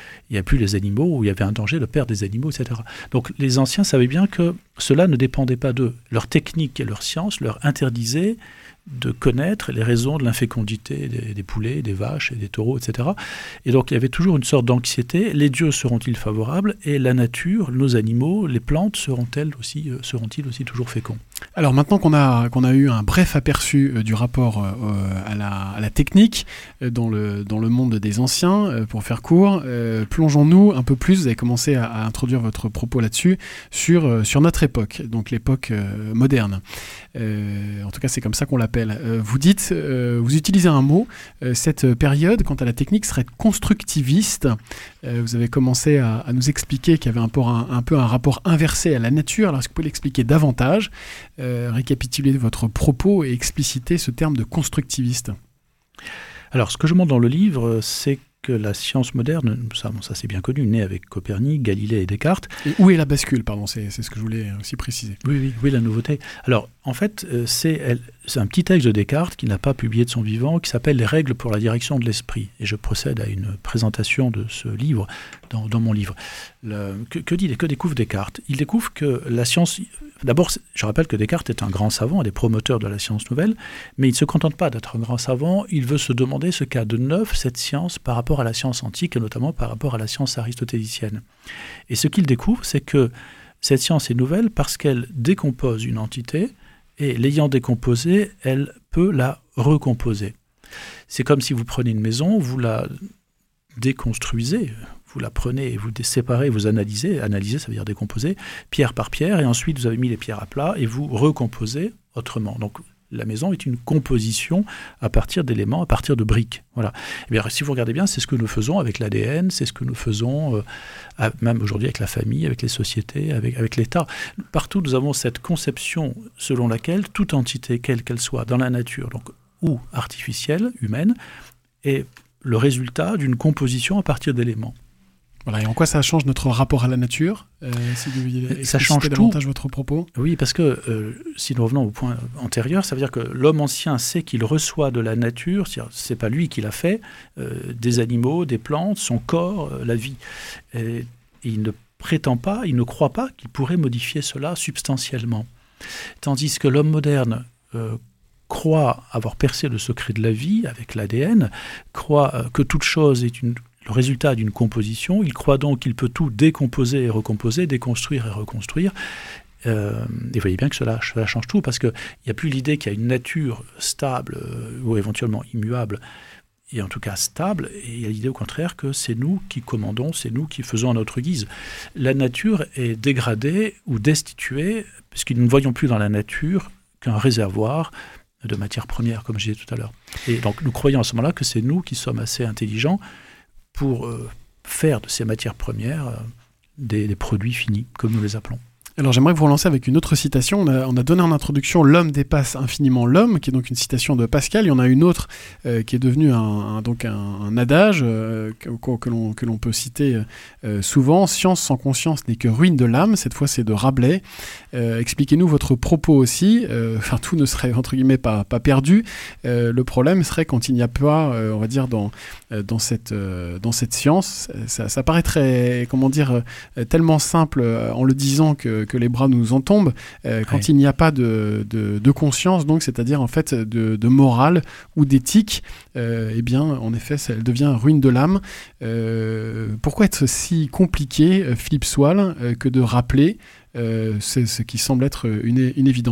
les animaux, où il y avait un danger de perdre des animaux, etc. Donc les anciens savaient bien que cela ne dépendait pas d'eux. Leur technique et leur science leur interdisaient de connaître les raisons de l'infécondité des poulets, des vaches et des taureaux, etc. Et donc il y avait toujours une sorte d'anxiété. Les dieux seront-ils favorables ? Et la nature, nos animaux, les plantes seront-ils aussi toujours féconds ?
Alors maintenant qu'on a eu un bref aperçu du rapport à la technique dans le monde des anciens, pour faire court, plongeons-nous un peu plus, vous avez commencé à introduire votre propos là-dessus, sur notre époque, donc l'époque moderne. En tout cas, c'est comme ça qu'on l'appelle. Vous utilisez un mot, cette période, quant à la technique, serait constructiviste. Vous avez commencé à nous expliquer qu'il y avait un peu un rapport inversé à la nature. Alors, est-ce que vous pouvez l'expliquer davantage, récapituler votre propos et expliciter ce terme de constructiviste ?
Alors, ce que je montre dans le livre, c'est que la science moderne, ça c'est bien connu, née avec Copernic, Galilée et Descartes.
Et où est la bascule, pardon, c'est ce que je voulais aussi préciser.
Oui, la nouveauté. Alors, En fait, c'est un petit texte de Descartes qu'il n'a pas publié de son vivant, qui s'appelle « Les règles pour la direction de l'esprit ». Et je procède à une présentation de ce livre dans mon livre. Que découvre Descartes ? Il découvre que la science... D'abord, je rappelle que Descartes est un grand savant, un des promoteurs de la science nouvelle, mais il ne se contente pas d'être un grand savant, il veut se demander ce qu'a de neuf cette science par rapport à la science antique, et notamment par rapport à la science aristotélicienne. Et ce qu'il découvre, c'est que cette science est nouvelle parce qu'elle décompose une entité, et l'ayant décomposée, elle peut la recomposer. C'est comme si vous prenez une maison, vous la déconstruisez, vous la prenez et vous séparez, vous analysez, ça veut dire décomposer, pierre par pierre, et ensuite vous avez mis les pierres à plat et vous recomposez autrement. Donc la maison est une composition à partir d'éléments, à partir de briques. Voilà. Et bien, si vous regardez bien, c'est ce que nous faisons avec l'ADN, c'est ce que nous faisons même aujourd'hui avec la famille, avec les sociétés, avec l'État. Partout, nous avons cette conception selon laquelle toute entité, quelle qu'elle soit, dans la nature, donc, ou artificielle, humaine, est le résultat d'une composition à partir d'éléments.
Voilà, et en quoi ça change notre rapport à la nature si vous voulez
ça change
davantage votre propos.
Oui, parce que si nous revenons au point antérieur, ça veut dire que l'homme ancien sait qu'il reçoit de la nature, c'est pas lui qui l'a fait, des animaux, des plantes, son corps, la vie. Et il ne prétend pas, il ne croit pas qu'il pourrait modifier cela substantiellement. Tandis que l'homme moderne croit avoir percé le secret de la vie avec l'ADN, croit que toute chose est le résultat d'une composition, il croit donc qu'il peut tout décomposer et recomposer, déconstruire et reconstruire. Et vous voyez bien que cela change tout, parce qu'il n'y a plus l'idée qu'il y a une nature stable ou éventuellement immuable, et en tout cas stable, et il y a l'idée au contraire que c'est nous qui commandons, c'est nous qui faisons à notre guise. La nature est dégradée ou destituée, puisque nous ne voyons plus dans la nature qu'un réservoir de matières premières, comme je disais tout à l'heure. Et donc nous croyons à ce moment-là que c'est nous qui sommes assez intelligents pour faire de ces matières premières des produits finis, comme nous les appelons.
Alors j'aimerais vous relancer avec une autre citation. On a donné en introduction « L'homme dépasse infiniment l'homme », qui est donc une citation de Pascal. Il y en a une autre qui est devenue un adage que l'on peut citer souvent. « Science sans conscience n'est que ruine de l'âme ». Cette fois, c'est de Rabelais. Expliquez-nous votre propos aussi. Tout ne serait, entre guillemets, pas perdu. Le problème serait quand il n'y a pas, on va dire, dans cette science, ça paraîtrait, tellement simple en le disant que les bras nous en tombent, quand il n'y a pas de conscience, donc, c'est-à-dire en fait de morale ou d'éthique, eh bien, en effet, elle devient ruine de l'âme. Pourquoi être si compliqué, Philippe Soile, que de rappeler ce qui semble être une évidence ?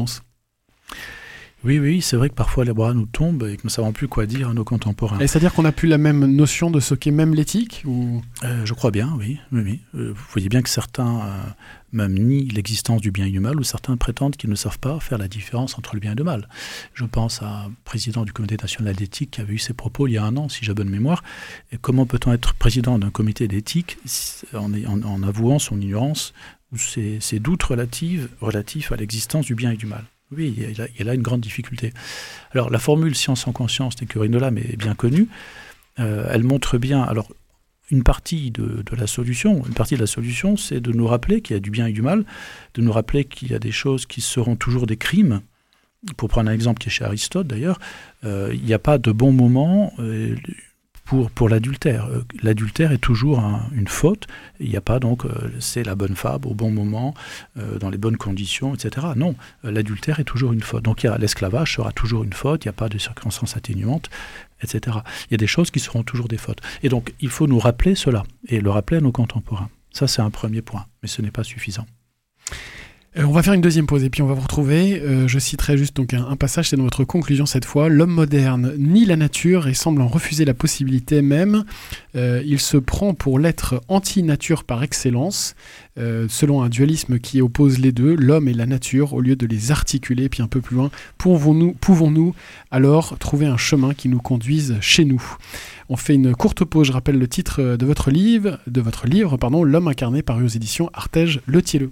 Oui, c'est vrai que parfois les bras nous tombent et que nous ne savons plus quoi dire à nos contemporains.
Et c'est-à-dire qu'on n'a plus la même notion de ce qu'est même l'éthique ou...
Je crois bien, oui. Vous voyez bien que certains même nient l'existence du bien et du mal, ou certains prétendent qu'ils ne savent pas faire la différence entre le bien et le mal. Je pense à un président du Comité national d'éthique qui avait eu ces propos il y a 1 an, si j'ai bonne mémoire. Et comment peut-on être président d'un comité d'éthique en avouant son ignorance ou ses doutes relatifs à l'existence du bien et du mal ? Oui, il y a là une grande difficulté. Alors, la formule « science sans conscience n'est que ruine de l'âme » est bien connue. Elle montre bien... Alors, une partie de la solution, c'est de nous rappeler qu'il y a du bien et du mal, de nous rappeler qu'il y a des choses qui seront toujours des crimes. Pour prendre un exemple qui est chez Aristote, d'ailleurs, il n'y a pas de bon moment... Pour l'adultère. L'adultère est toujours une faute. Il n'y a pas donc, c'est la bonne femme au bon moment, dans les bonnes conditions, etc. Non, l'adultère est toujours une faute. Donc l'esclavage sera toujours une faute, il n'y a pas de circonstances atténuantes, etc. Il y a des choses qui seront toujours des fautes. Et donc, il faut nous rappeler cela, et le rappeler à nos contemporains. Ça, c'est un premier point, mais ce n'est pas suffisant.
On va faire une deuxième pause et puis on va vous retrouver. Je citerai juste donc un passage, c'est dans votre conclusion cette fois. L'homme moderne nie la nature et semble en refuser la possibilité même. Il se prend pour l'être anti-nature par excellence, selon un dualisme qui oppose les deux, l'homme et la nature, au lieu de les articuler. Puis un peu plus loin, pouvons-nous alors trouver un chemin qui nous conduise chez nous ? On fait une courte pause. Je rappelle le titre de votre livre, L'homme incarné, paru aux éditions Artege Le Thielleux.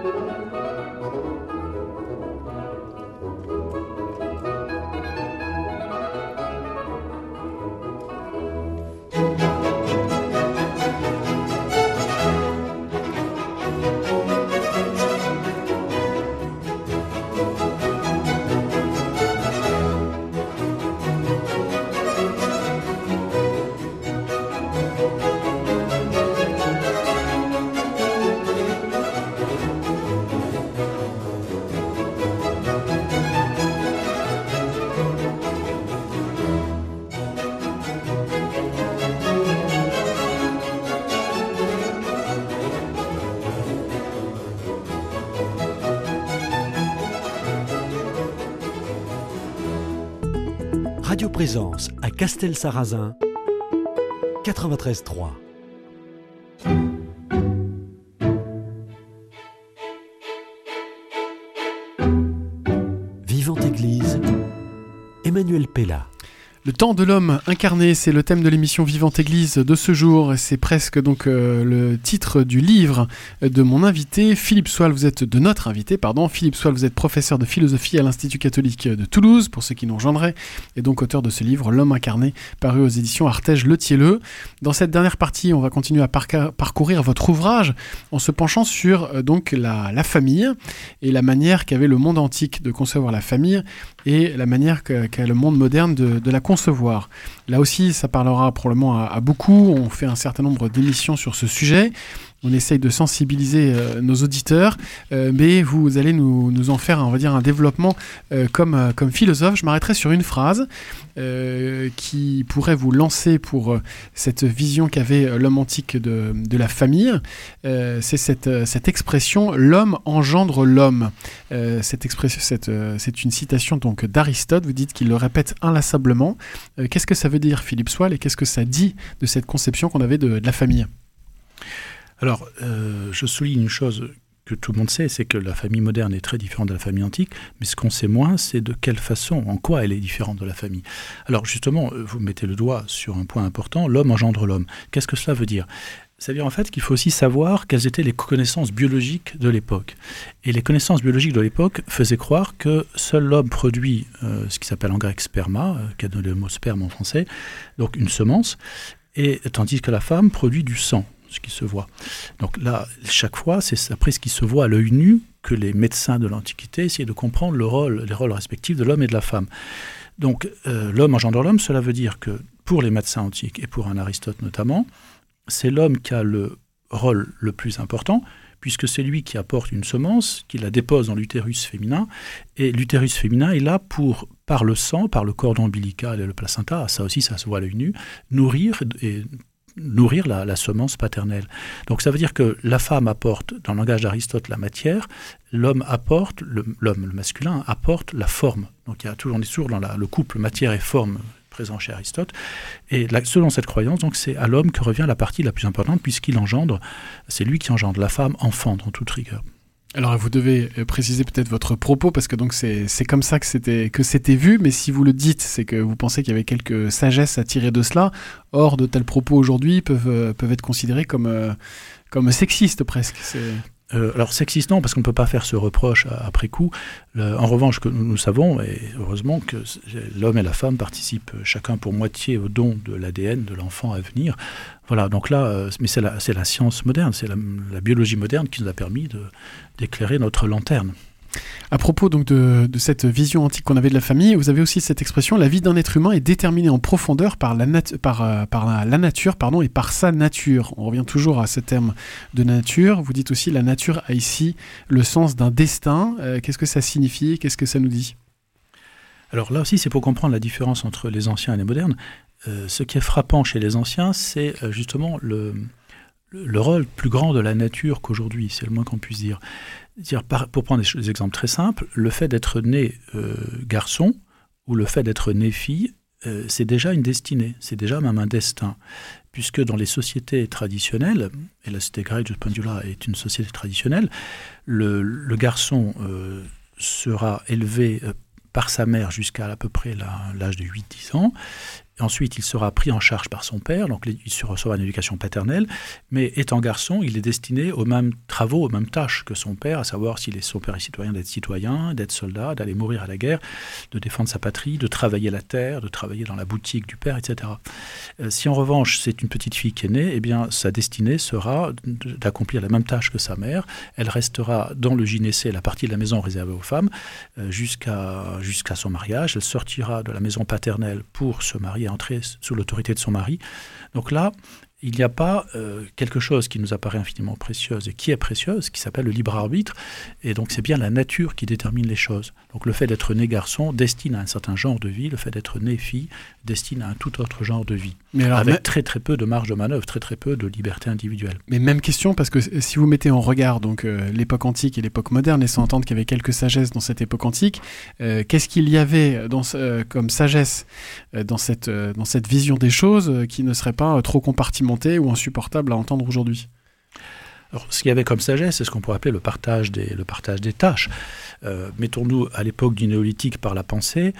Radio Présence à Castel-Sarrazin, 93.3. Vivante Église, Emmanuel Pella.
Le temps de l'homme incarné, c'est le thème de l'émission Vivante Église de ce jour. C'est presque donc le titre du livre de mon invité, Philippe Soile. De notre invité, pardon. Philippe Soile, vous êtes professeur de philosophie à l'Institut catholique de Toulouse, pour ceux qui nous rejoindraient, et donc auteur de ce livre, L'homme incarné, paru aux éditions Artege-Le-Thielleux. Dans cette dernière partie, on va continuer à parcourir votre ouvrage en se penchant sur donc la famille et la manière qu'avait le monde antique de concevoir la famille et la manière qu'a le monde moderne de la concevoir. Là aussi, ça parlera probablement à beaucoup. On fait un certain nombre d'émissions sur ce sujet. On essaye de sensibiliser nos auditeurs, mais vous allez nous en faire, on va dire, un développement comme philosophe. Je m'arrêterai sur une phrase qui pourrait vous lancer pour cette vision qu'avait l'homme antique de la famille. C'est cette expression « l'homme engendre l'homme ». Cette expression, c'est une citation donc d'Aristote. Vous dites qu'il le répète inlassablement. Qu'est-ce que ça veut dire, Philippe Soile, et qu'est-ce que ça dit de cette conception qu'on avait de la famille ?
Alors, je souligne une chose que tout le monde sait, c'est que la famille moderne est très différente de la famille antique, mais ce qu'on sait moins, c'est de quelle façon, en quoi elle est différente de la famille. Alors justement, vous mettez le doigt sur un point important, l'homme engendre l'homme. Qu'est-ce que cela veut dire ? Ça veut dire en fait qu'il faut aussi savoir quelles étaient les connaissances biologiques de l'époque. Et les connaissances biologiques de l'époque faisaient croire que seul l'homme produit ce qui s'appelle en grec sperma, qui a donné le mot sperme en français, donc une semence, et tandis que la femme produit du sang, ce qui se voit. Donc là, chaque fois, c'est après ce qui se voit à l'œil nu que les médecins de l'Antiquité essayaient de comprendre les rôles respectifs de l'homme et de la femme. Donc l'homme engendre l'homme, cela veut dire que pour les médecins antiques et pour un Aristote notamment, c'est l'homme qui a le rôle le plus important, puisque c'est lui qui apporte une semence, qui la dépose dans l'utérus féminin, et l'utérus féminin est là pour, par le sang, par le cordon ombilical et le placenta, ça aussi ça se voit à l'œil nu, nourrir la semence paternelle. Donc ça veut dire que la femme apporte, dans le langage d'Aristote, la matière, l'homme apporte, le masculin apporte la forme. Donc on est toujours dans le couple matière et forme présent chez Aristote. Et selon cette croyance, donc, c'est à l'homme que revient la partie la plus importante, puisqu'il engendre, c'est lui qui engendre, la femme enfante en toute rigueur.
Alors vous devez préciser peut-être votre propos, parce que donc c'est comme ça que c'était vu, mais si vous le dites, c'est que vous pensez qu'il y avait quelques sagesses à tirer de cela. Or, de tels propos aujourd'hui peuvent être considérés comme sexistes presque.
Alors sexiste non, parce qu'on ne peut pas faire ce reproche après coup. En revanche, que nous savons, et heureusement, que l'homme et la femme participent chacun pour moitié au don de l'ADN de l'enfant à venir. Voilà, donc là, mais c'est la science moderne, c'est la biologie moderne qui nous a permis d'éclairer notre lanterne.
À propos donc de cette vision antique qu'on avait de la famille, vous avez aussi cette expression: la vie d'un être humain est déterminée en profondeur par la nature et par sa nature. On revient toujours à ce terme de nature. Vous dites aussi la nature a ici le sens d'un destin. Qu'est-ce que ça signifie ? Qu'est-ce que ça nous dit ?
Alors là aussi, c'est pour comprendre la différence entre les anciens et les modernes. Ce qui est frappant chez les anciens, c'est justement le rôle plus grand de la nature qu'aujourd'hui, c'est le moins qu'on puisse dire. Pour prendre des exemples très simples, le fait d'être né garçon ou le fait d'être né fille, c'est déjà une destinée, c'est déjà même un destin. Puisque dans les sociétés traditionnelles, et la société grecque de ce point de vue-là est une société traditionnelle, le garçon sera élevé par sa mère jusqu'à peu près l'âge de 8-10 ans, Ensuite, il sera pris en charge par son père, donc il recevra une éducation paternelle, mais étant garçon, il est destiné aux mêmes travaux, aux mêmes tâches que son père, à savoir si son père est citoyen, d'être soldat, d'aller mourir à la guerre, de défendre sa patrie, de travailler la terre, de travailler dans la boutique du père, etc. Si en revanche, c'est une petite fille qui est née, eh bien, sa destinée sera d'accomplir la même tâche que sa mère. Elle restera dans le gynécée, la partie de la maison réservée aux femmes, jusqu'à son mariage. Elle sortira de la maison paternelle pour se marier, entrer sous l'autorité de son mari. Donc là, il n'y a pas quelque chose qui nous apparaît infiniment précieuse et qui est précieuse, qui s'appelle le libre arbitre. Et donc c'est bien la nature qui détermine les choses. Donc le fait d'être né garçon destine à un certain genre de vie, le fait d'être né fille destine à un tout autre genre de vie. Mais alors, avec très très peu de marge de manœuvre, très très peu de liberté individuelle.
Mais même question, parce que si vous mettez en regard donc, l'époque antique et l'époque moderne, laissant entendre qu'il y avait quelques sagesses dans cette époque antique, qu'est-ce qu'il y avait comme sagesse dans cette vision des choses qui ne serait pas trop compartimentée ou insupportable à entendre aujourd'hui ?
Alors, ce qu'il y avait comme sagesse, c'est ce qu'on pourrait appeler le partage des tâches. Mettons-nous à l'époque du néolithique par la pensée.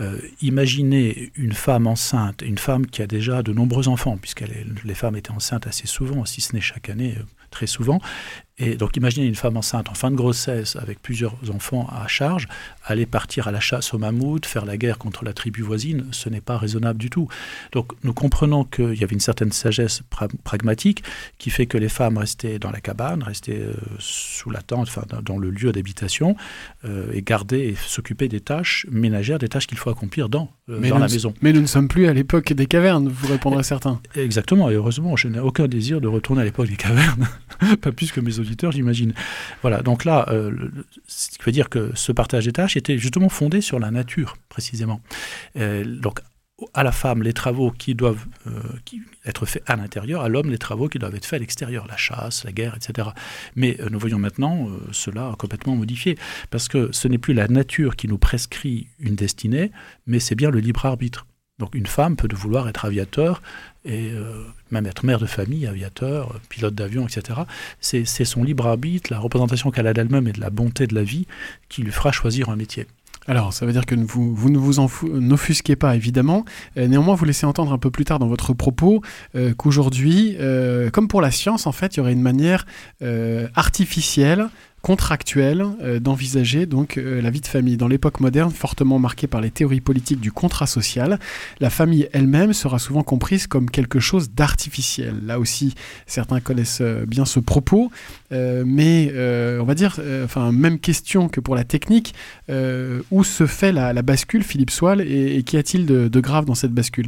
Imaginez une femme enceinte, une femme qui a déjà de nombreux enfants, puisque les femmes étaient enceintes assez souvent, si ce n'est chaque année, très souvent. Et donc imaginez une femme enceinte en fin de grossesse avec plusieurs enfants à charge, aller partir à la chasse aux mammouths, faire la guerre contre la tribu voisine, ce n'est pas raisonnable du tout. Donc nous comprenons qu'il y avait une certaine sagesse pragmatique qui fait que les femmes restaient dans la cabane, restaient sous la tente, enfin dans le lieu d'habitation, et gardaient et s'occupaient des tâches ménagères, des tâches qu'il faut accomplir dans la maison.
Mais nous ne sommes plus à l'époque des cavernes, vous répondrez certains.
Exactement, et heureusement, je n'ai aucun désir de retourner à l'époque des cavernes, pas plus que mes auditeurs, j'imagine. Voilà, donc là, ce qui veut dire que ce partage des tâches était justement fondé sur la nature, précisément. Donc, à la femme, les travaux qui doivent être faits à l'intérieur, à l'homme, les travaux qui doivent être faits à l'extérieur, la chasse, la guerre, etc. Mais nous voyons maintenant cela complètement modifié, parce que ce n'est plus la nature qui nous prescrit une destinée, mais c'est bien le libre arbitre. Donc une femme peut vouloir être aviateur et même être mère de famille, aviateur, pilote d'avion, etc. C'est son libre arbitre, la représentation qu'elle a d'elle-même et de la bonté de la vie qui lui fera choisir un métier.
Alors, ça veut dire que vous ne vous n'offusquez pas, évidemment. Néanmoins, vous laissez entendre un peu plus tard dans votre propos qu'aujourd'hui, comme pour la science, en fait, il y aurait une manière artificielle, contractuelle, d'envisager donc la vie de famille. Dans l'époque moderne, fortement marquée par les théories politiques du contrat social, la famille elle-même sera souvent comprise comme quelque chose d'artificiel. Là aussi, certains connaissent bien ce propos, mais on va dire, même question que pour la technique, où se fait la bascule, Philippe Soile, et qu'y a-t-il de grave dans cette bascule ?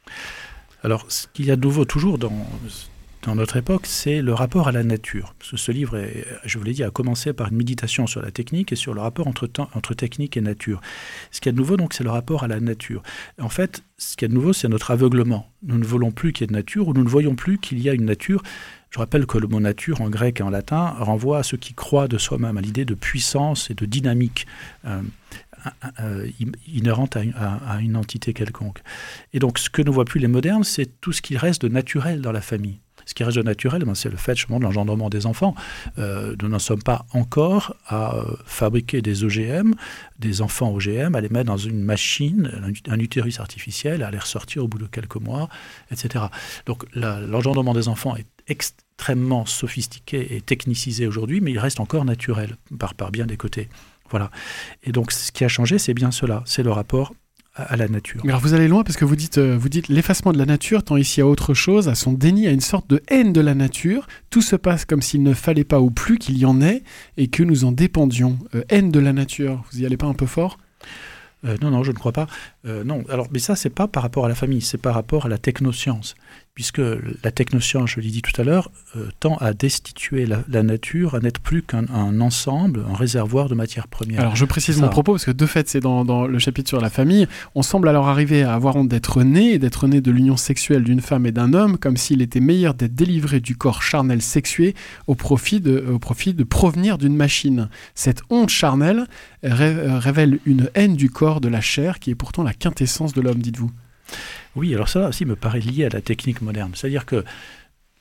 Alors, ce qu'il y a de nouveau toujours dans notre époque, c'est le rapport à la nature. Parce que ce livre, je vous l'ai dit, a commencé par une méditation sur la technique et sur le rapport entre technique et nature. Ce qu'il y a de nouveau, donc, c'est le rapport à la nature. En fait, ce qu'il y a de nouveau, c'est notre aveuglement. Nous ne voulons plus qu'il y ait de nature, ou nous ne voyons plus qu'il y a une nature. Je rappelle que le mot nature, en grec et en latin, renvoie à ce qui croit de soi-même, à l'idée de puissance et de dynamique inhérente à une entité quelconque. Et donc, ce que ne voient plus les modernes, c'est tout ce qui reste de naturel dans la famille. Ce qui reste de naturel, c'est le fait justement de l'engendrement des enfants. Nous n'en sommes pas encore à fabriquer des OGM, des enfants OGM, à les mettre dans une machine, un utérus artificiel, à les ressortir au bout de quelques mois, etc. Donc l'engendrement des enfants est extrêmement sophistiqué et technicisé aujourd'hui, mais il reste encore naturel par bien des côtés. Voilà. Et donc ce qui a changé, c'est bien cela, c'est le rapport à la nature.
Mais alors vous allez loin parce que vous dites l'effacement de la nature tend ici à autre chose, à son déni, à une sorte de haine de la nature. Tout se passe comme s'il ne fallait pas ou plus qu'il y en ait et que nous en dépendions. Haine de la nature, vous y allez pas un peu fort ?
Non, je ne crois pas. Non, alors, mais ça, c'est pas par rapport à la famille, c'est par rapport à la technoscience. Puisque la technoscience, je l'ai dit tout à l'heure, tend à destituer la nature, à n'être plus qu'un ensemble, un réservoir de matières premières.
Alors je précise mon propos, parce que de fait, c'est dans le chapitre sur la famille, on semble alors arriver à avoir honte d'être né, et d'être né de l'union sexuelle d'une femme et d'un homme, comme s'il était meilleur d'être délivré du corps charnel sexué au profit de provenir d'une machine. Cette honte charnelle révèle une haine du corps, de la chair, qui est pourtant la quintessence de l'homme, dites-vous.
Oui, alors ça aussi me paraît lié à la technique moderne. C'est-à-dire que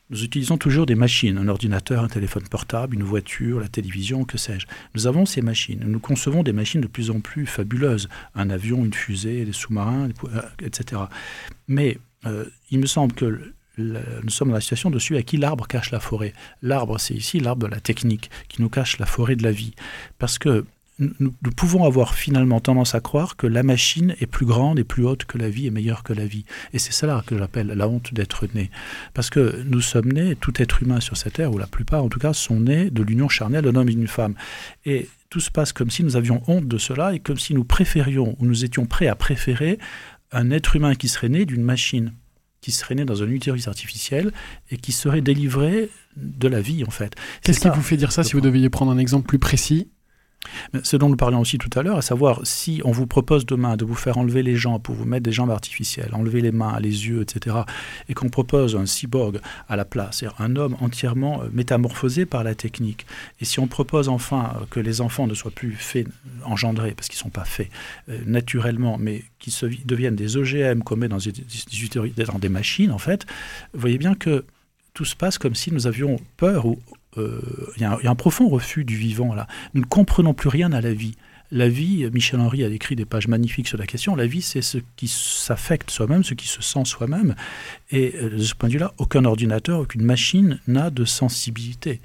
Nous utilisons toujours des machines, un ordinateur, un téléphone portable, une voiture, la télévision, que sais-je. Nous avons ces machines. Nous concevons des machines de plus en plus fabuleuses. Un avion, une fusée, des sous-marins, etc. Mais il me semble que nous sommes dans la situation de celui à qui l'arbre cache la forêt. L'arbre, c'est ici l'arbre de la technique, qui nous cache la forêt de la vie. Parce que nous pouvons avoir finalement tendance à croire que la machine est plus grande et plus haute que la vie et meilleure que la vie. Et c'est cela que j'appelle la honte d'être né. Parce que nous sommes nés, tout être humain sur cette terre, ou la plupart en tout cas, sont nés de l'union charnelle d'un homme et d'une femme. Et tout se passe comme si nous avions honte de cela et comme si nous préférions, ou nous étions prêts à préférer un être humain qui serait né d'une machine, qui serait né dans un utérus artificiel et qui serait délivré de la vie en fait.
Qu'est-ce qui vous fait dire ça si vous deviez prendre un exemple plus précis ?
Ce dont nous parlions aussi tout à l'heure, à savoir si on vous propose demain de vous faire enlever les jambes pour vous mettre des jambes artificielles, enlever les mains, les yeux, etc., et qu'on propose un cyborg à la place, c'est-à-dire un homme entièrement métamorphosé par la technique, et si on propose enfin que les enfants ne soient plus faits, engendrés, parce qu'ils ne sont pas faits naturellement, mais qui deviennent des OGM qu'on met dans des machines, en fait, vous voyez bien que tout se passe comme si nous avions peur ou il y a un profond refus du vivant là. Nous ne comprenons plus rien à la vie. La vie, Michel Henry a écrit des pages magnifiques sur la question, la vie c'est ce qui s'affecte soi-même, ce qui se sent soi-même. Et de ce point de vue-là, aucun ordinateur, aucune machine n'a de sensibilité.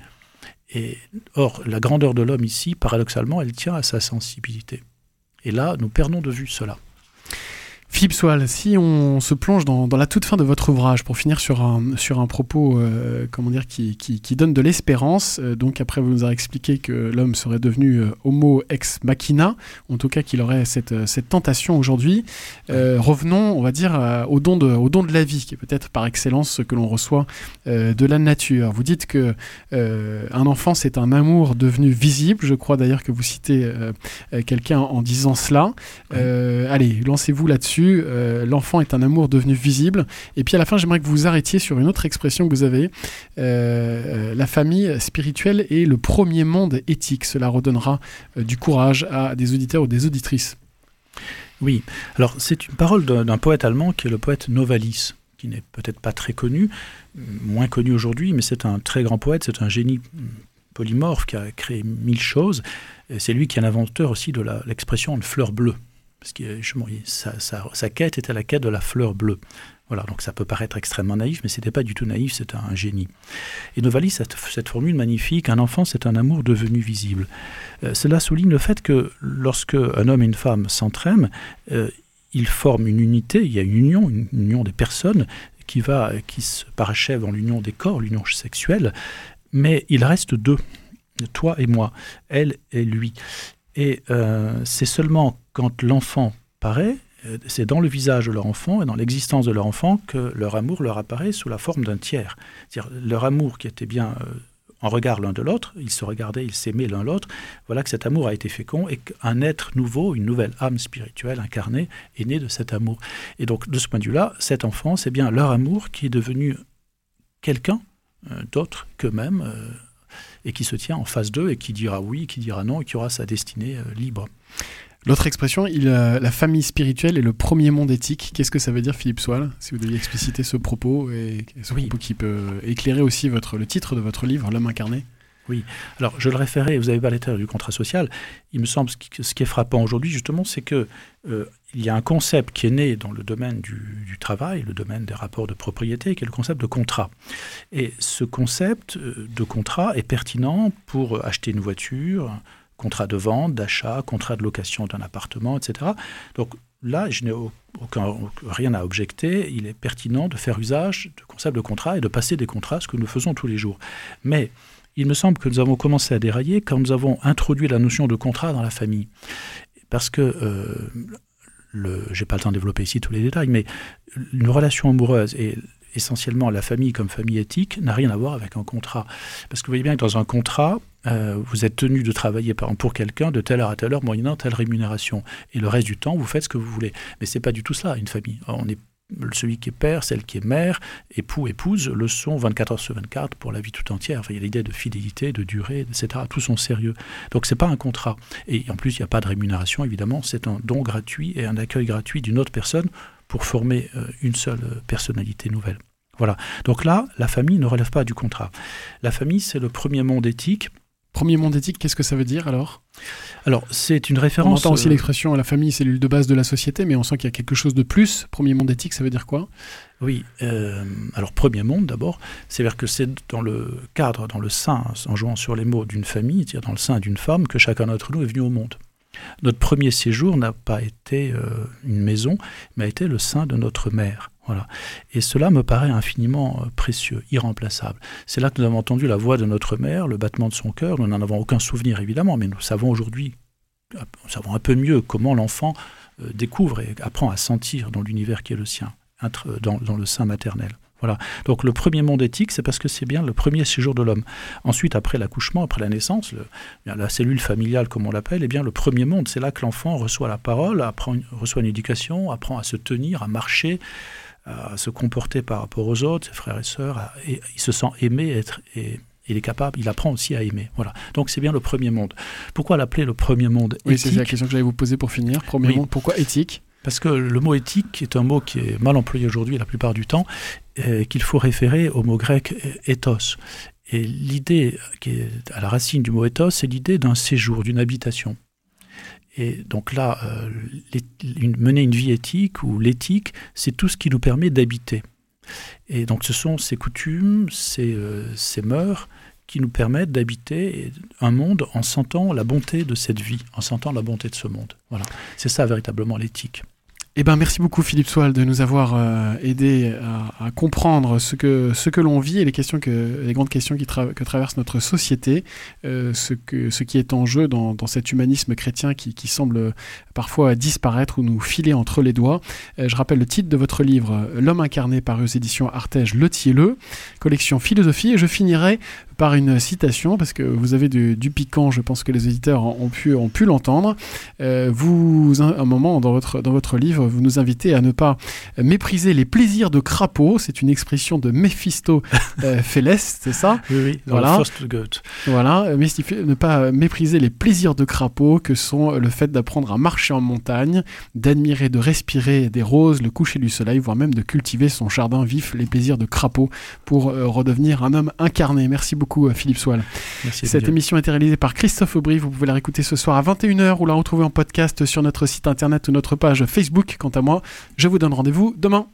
Or, la grandeur de l'homme ici, paradoxalement, elle tient à sa sensibilité. Et là, nous perdons de vue cela.
Philippe Soile, si on se plonge dans la toute fin de votre ouvrage, pour finir sur un propos qui donne de l'espérance, donc après vous nous avez expliqué que l'homme serait devenu homo ex machina, en tout cas qu'il aurait cette tentation aujourd'hui, revenons, on va dire, au don de la vie, qui est peut-être par excellence ce que l'on reçoit de la nature. Vous dites que un enfant c'est un amour devenu visible, je crois d'ailleurs que vous citez quelqu'un en disant cela. Allez, lancez-vous là-dessus. L'enfant est un amour devenu visible. Et puis à la fin, j'aimerais que vous arrêtiez sur une autre expression que vous avez. La famille spirituelle est le premier monde éthique. Cela redonnera du courage à des auditeurs ou des auditrices.
Oui, alors c'est une parole d'un poète allemand qui est le poète Novalis, qui n'est peut-être pas très connu, moins connu aujourd'hui, mais c'est un très grand poète, c'est un génie polymorphe qui a créé 1000 choses. Et c'est lui qui est l'inventeur aussi de l'expression « une fleur bleue ». Parce que sa quête était la quête de la fleur bleue. Voilà, donc ça peut paraître extrêmement naïf, mais ce n'était pas du tout naïf, c'était un génie. Et Novalis, cette formule magnifique, un enfant c'est un amour devenu visible. Cela souligne le fait que lorsque un homme et une femme s'entraiment, ils forment une unité, il y a une union des personnes qui se parachève dans l'union des corps, l'union sexuelle, mais il reste deux, toi et moi, elle et lui. Et c'est seulement quand l'enfant paraît, c'est dans le visage de leur enfant et dans l'existence de leur enfant que leur amour leur apparaît sous la forme d'un tiers. C'est-à-dire leur amour qui était bien en regard l'un de l'autre, ils se regardaient, ils s'aimaient l'un l'autre, voilà que cet amour a été fécond et qu'un être nouveau, une nouvelle âme spirituelle incarnée est née de cet amour. Et donc de ce point de vue-là, cet enfant, c'est bien leur amour qui est devenu quelqu'un d'autre qu'eux-mêmes, et qui se tient en face d'eux et qui dira oui, qui dira non, et qui aura sa destinée libre.
L'autre expression, la famille spirituelle est le premier monde éthique. Qu'est-ce que ça veut dire, Philippe Soile, si vous deviez expliciter ce propos, et ce propos qui peut éclairer aussi le titre de votre livre, L'homme incarné?
Oui, alors je le référais, vous avez parlé du contrat social. Il me semble que ce qui est frappant aujourd'hui, justement, c'est que il y a un concept qui est né dans le domaine du travail, le domaine des rapports de propriété, qui est le concept de contrat. Et ce concept de contrat est pertinent pour acheter une voiture, contrat de vente, d'achat, contrat de location d'un appartement, etc. Donc là, je n'ai rien à objecter. Il est pertinent de faire usage du concept de contrat et de passer des contrats, ce que nous faisons tous les jours. Mais il me semble que nous avons commencé à dérailler quand nous avons introduit la notion de contrat dans la famille. Parce que, je n'ai pas le temps de développer ici tous les détails, mais une relation amoureuse et essentiellement la famille comme famille éthique n'a rien à voir avec un contrat. Parce que vous voyez bien que dans un contrat, vous êtes tenu de travailler pour quelqu'un de telle heure à telle heure, moyennant telle rémunération. Et le reste du temps, vous faites ce que vous voulez. Mais ce n'est pas du tout cela, une famille. On est celui qui est père, celle qui est mère, époux, épouse, le sont 24 heures sur 24 pour la vie tout entière. Enfin, il y a l'idée de fidélité, de durée, etc. Tous sont sérieux. Donc, ce n'est pas un contrat. Et en plus, il n'y a pas de rémunération, évidemment. C'est un don gratuit et un accueil gratuit d'une autre personne pour former une seule personnalité nouvelle. Voilà. Donc là, la famille ne relève pas du contrat. La famille, c'est le premier monde éthique.
Premier monde éthique, qu'est-ce que ça veut dire alors ?
Alors, c'est une référence...
On entend aussi l'expression « la famille, cellule de base de la société », mais on sent qu'il y a quelque chose de plus. Premier monde éthique, ça veut dire quoi ?
Oui, alors premier monde d'abord, c'est-à-dire que c'est dans le cadre, dans le sein, en jouant sur les mots d'une famille, c'est-à-dire dans le sein d'une femme, que chacun d'entre nous est venu au monde. Notre premier séjour n'a pas été une maison, mais a été le sein de notre mère. Voilà. Et cela me paraît infiniment précieux, irremplaçable. C'est là que nous avons entendu la voix de notre mère, le battement de son cœur. Nous n'en avons aucun souvenir, évidemment, mais nous savons aujourd'hui, nous savons un peu mieux comment l'enfant découvre et apprend à sentir dans l'univers qui est le sien, dans le sein maternel. Voilà. Donc le premier monde éthique, c'est parce que c'est bien le premier séjour de l'homme. Ensuite, après l'accouchement, après la naissance, la cellule familiale, comme on l'appelle, est bien le premier monde. C'est là que l'enfant reçoit la parole, reçoit une éducation, apprend à se tenir, à marcher, à se comporter par rapport aux autres, ses frères et sœurs, et il se sent aimé, il est capable, il apprend aussi à aimer. Voilà. Donc c'est bien le premier monde. Pourquoi l'appeler le premier monde éthique ?
Oui, c'est la question que j'allais vous poser pour finir. Premier monde, pourquoi éthique ?
Parce que le mot éthique est un mot qui est mal employé aujourd'hui la plupart du temps, et qu'il faut référer au mot grec ethos. Et l'idée qui est à la racine du mot ethos, c'est l'idée d'un séjour, d'une habitation. Et donc là, mener une vie éthique ou l'éthique, c'est tout ce qui nous permet d'habiter. Et donc ce sont ces coutumes, ces mœurs qui nous permettent d'habiter un monde en sentant la bonté de cette vie, en sentant la bonté de ce monde. Voilà. C'est ça véritablement l'éthique.
Eh ben, merci beaucoup Philippe Soal de nous avoir aidé à comprendre ce que l'on vit et les grandes questions que traverse notre société, ce qui est en jeu dans cet humanisme chrétien qui semble parfois disparaître ou nous filer entre les doigts. Je rappelle le titre de votre livre « L'homme incarné » paru aux éditions Artege Le, collection philosophie, et je finirai par une citation, parce que vous avez du piquant, je pense que les auditeurs ont pu l'entendre. Vous, un moment dans votre livre, vous nous invitez à ne pas mépriser les plaisirs de crapaud. C'est une expression de Méphistophélès, c'est ça ?
Oui,
voilà.
Goethe.
Voilà, ne pas mépriser les plaisirs de crapaud que sont le fait d'apprendre à marcher en montagne, d'admirer, de respirer des roses, le coucher du soleil, voire même de cultiver son jardin vif, les plaisirs de crapaud, pour redevenir un homme incarné. Merci beaucoup Philippe Soal.
Merci.
Cette émission a été réalisée par Christophe Aubry. Vous pouvez la réécouter ce soir à 21h ou la retrouver en podcast sur notre site internet ou notre page Facebook. Quant à moi, je vous donne rendez-vous demain.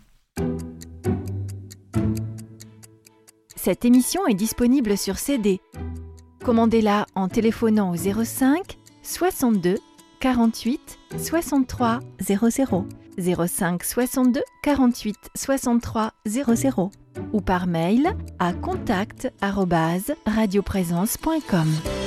Cette émission est disponible sur CD. Commandez-la en téléphonant au 05 62 48 63 00. 05 62 48 63 00 ou par mail à contact@radioprésence.com.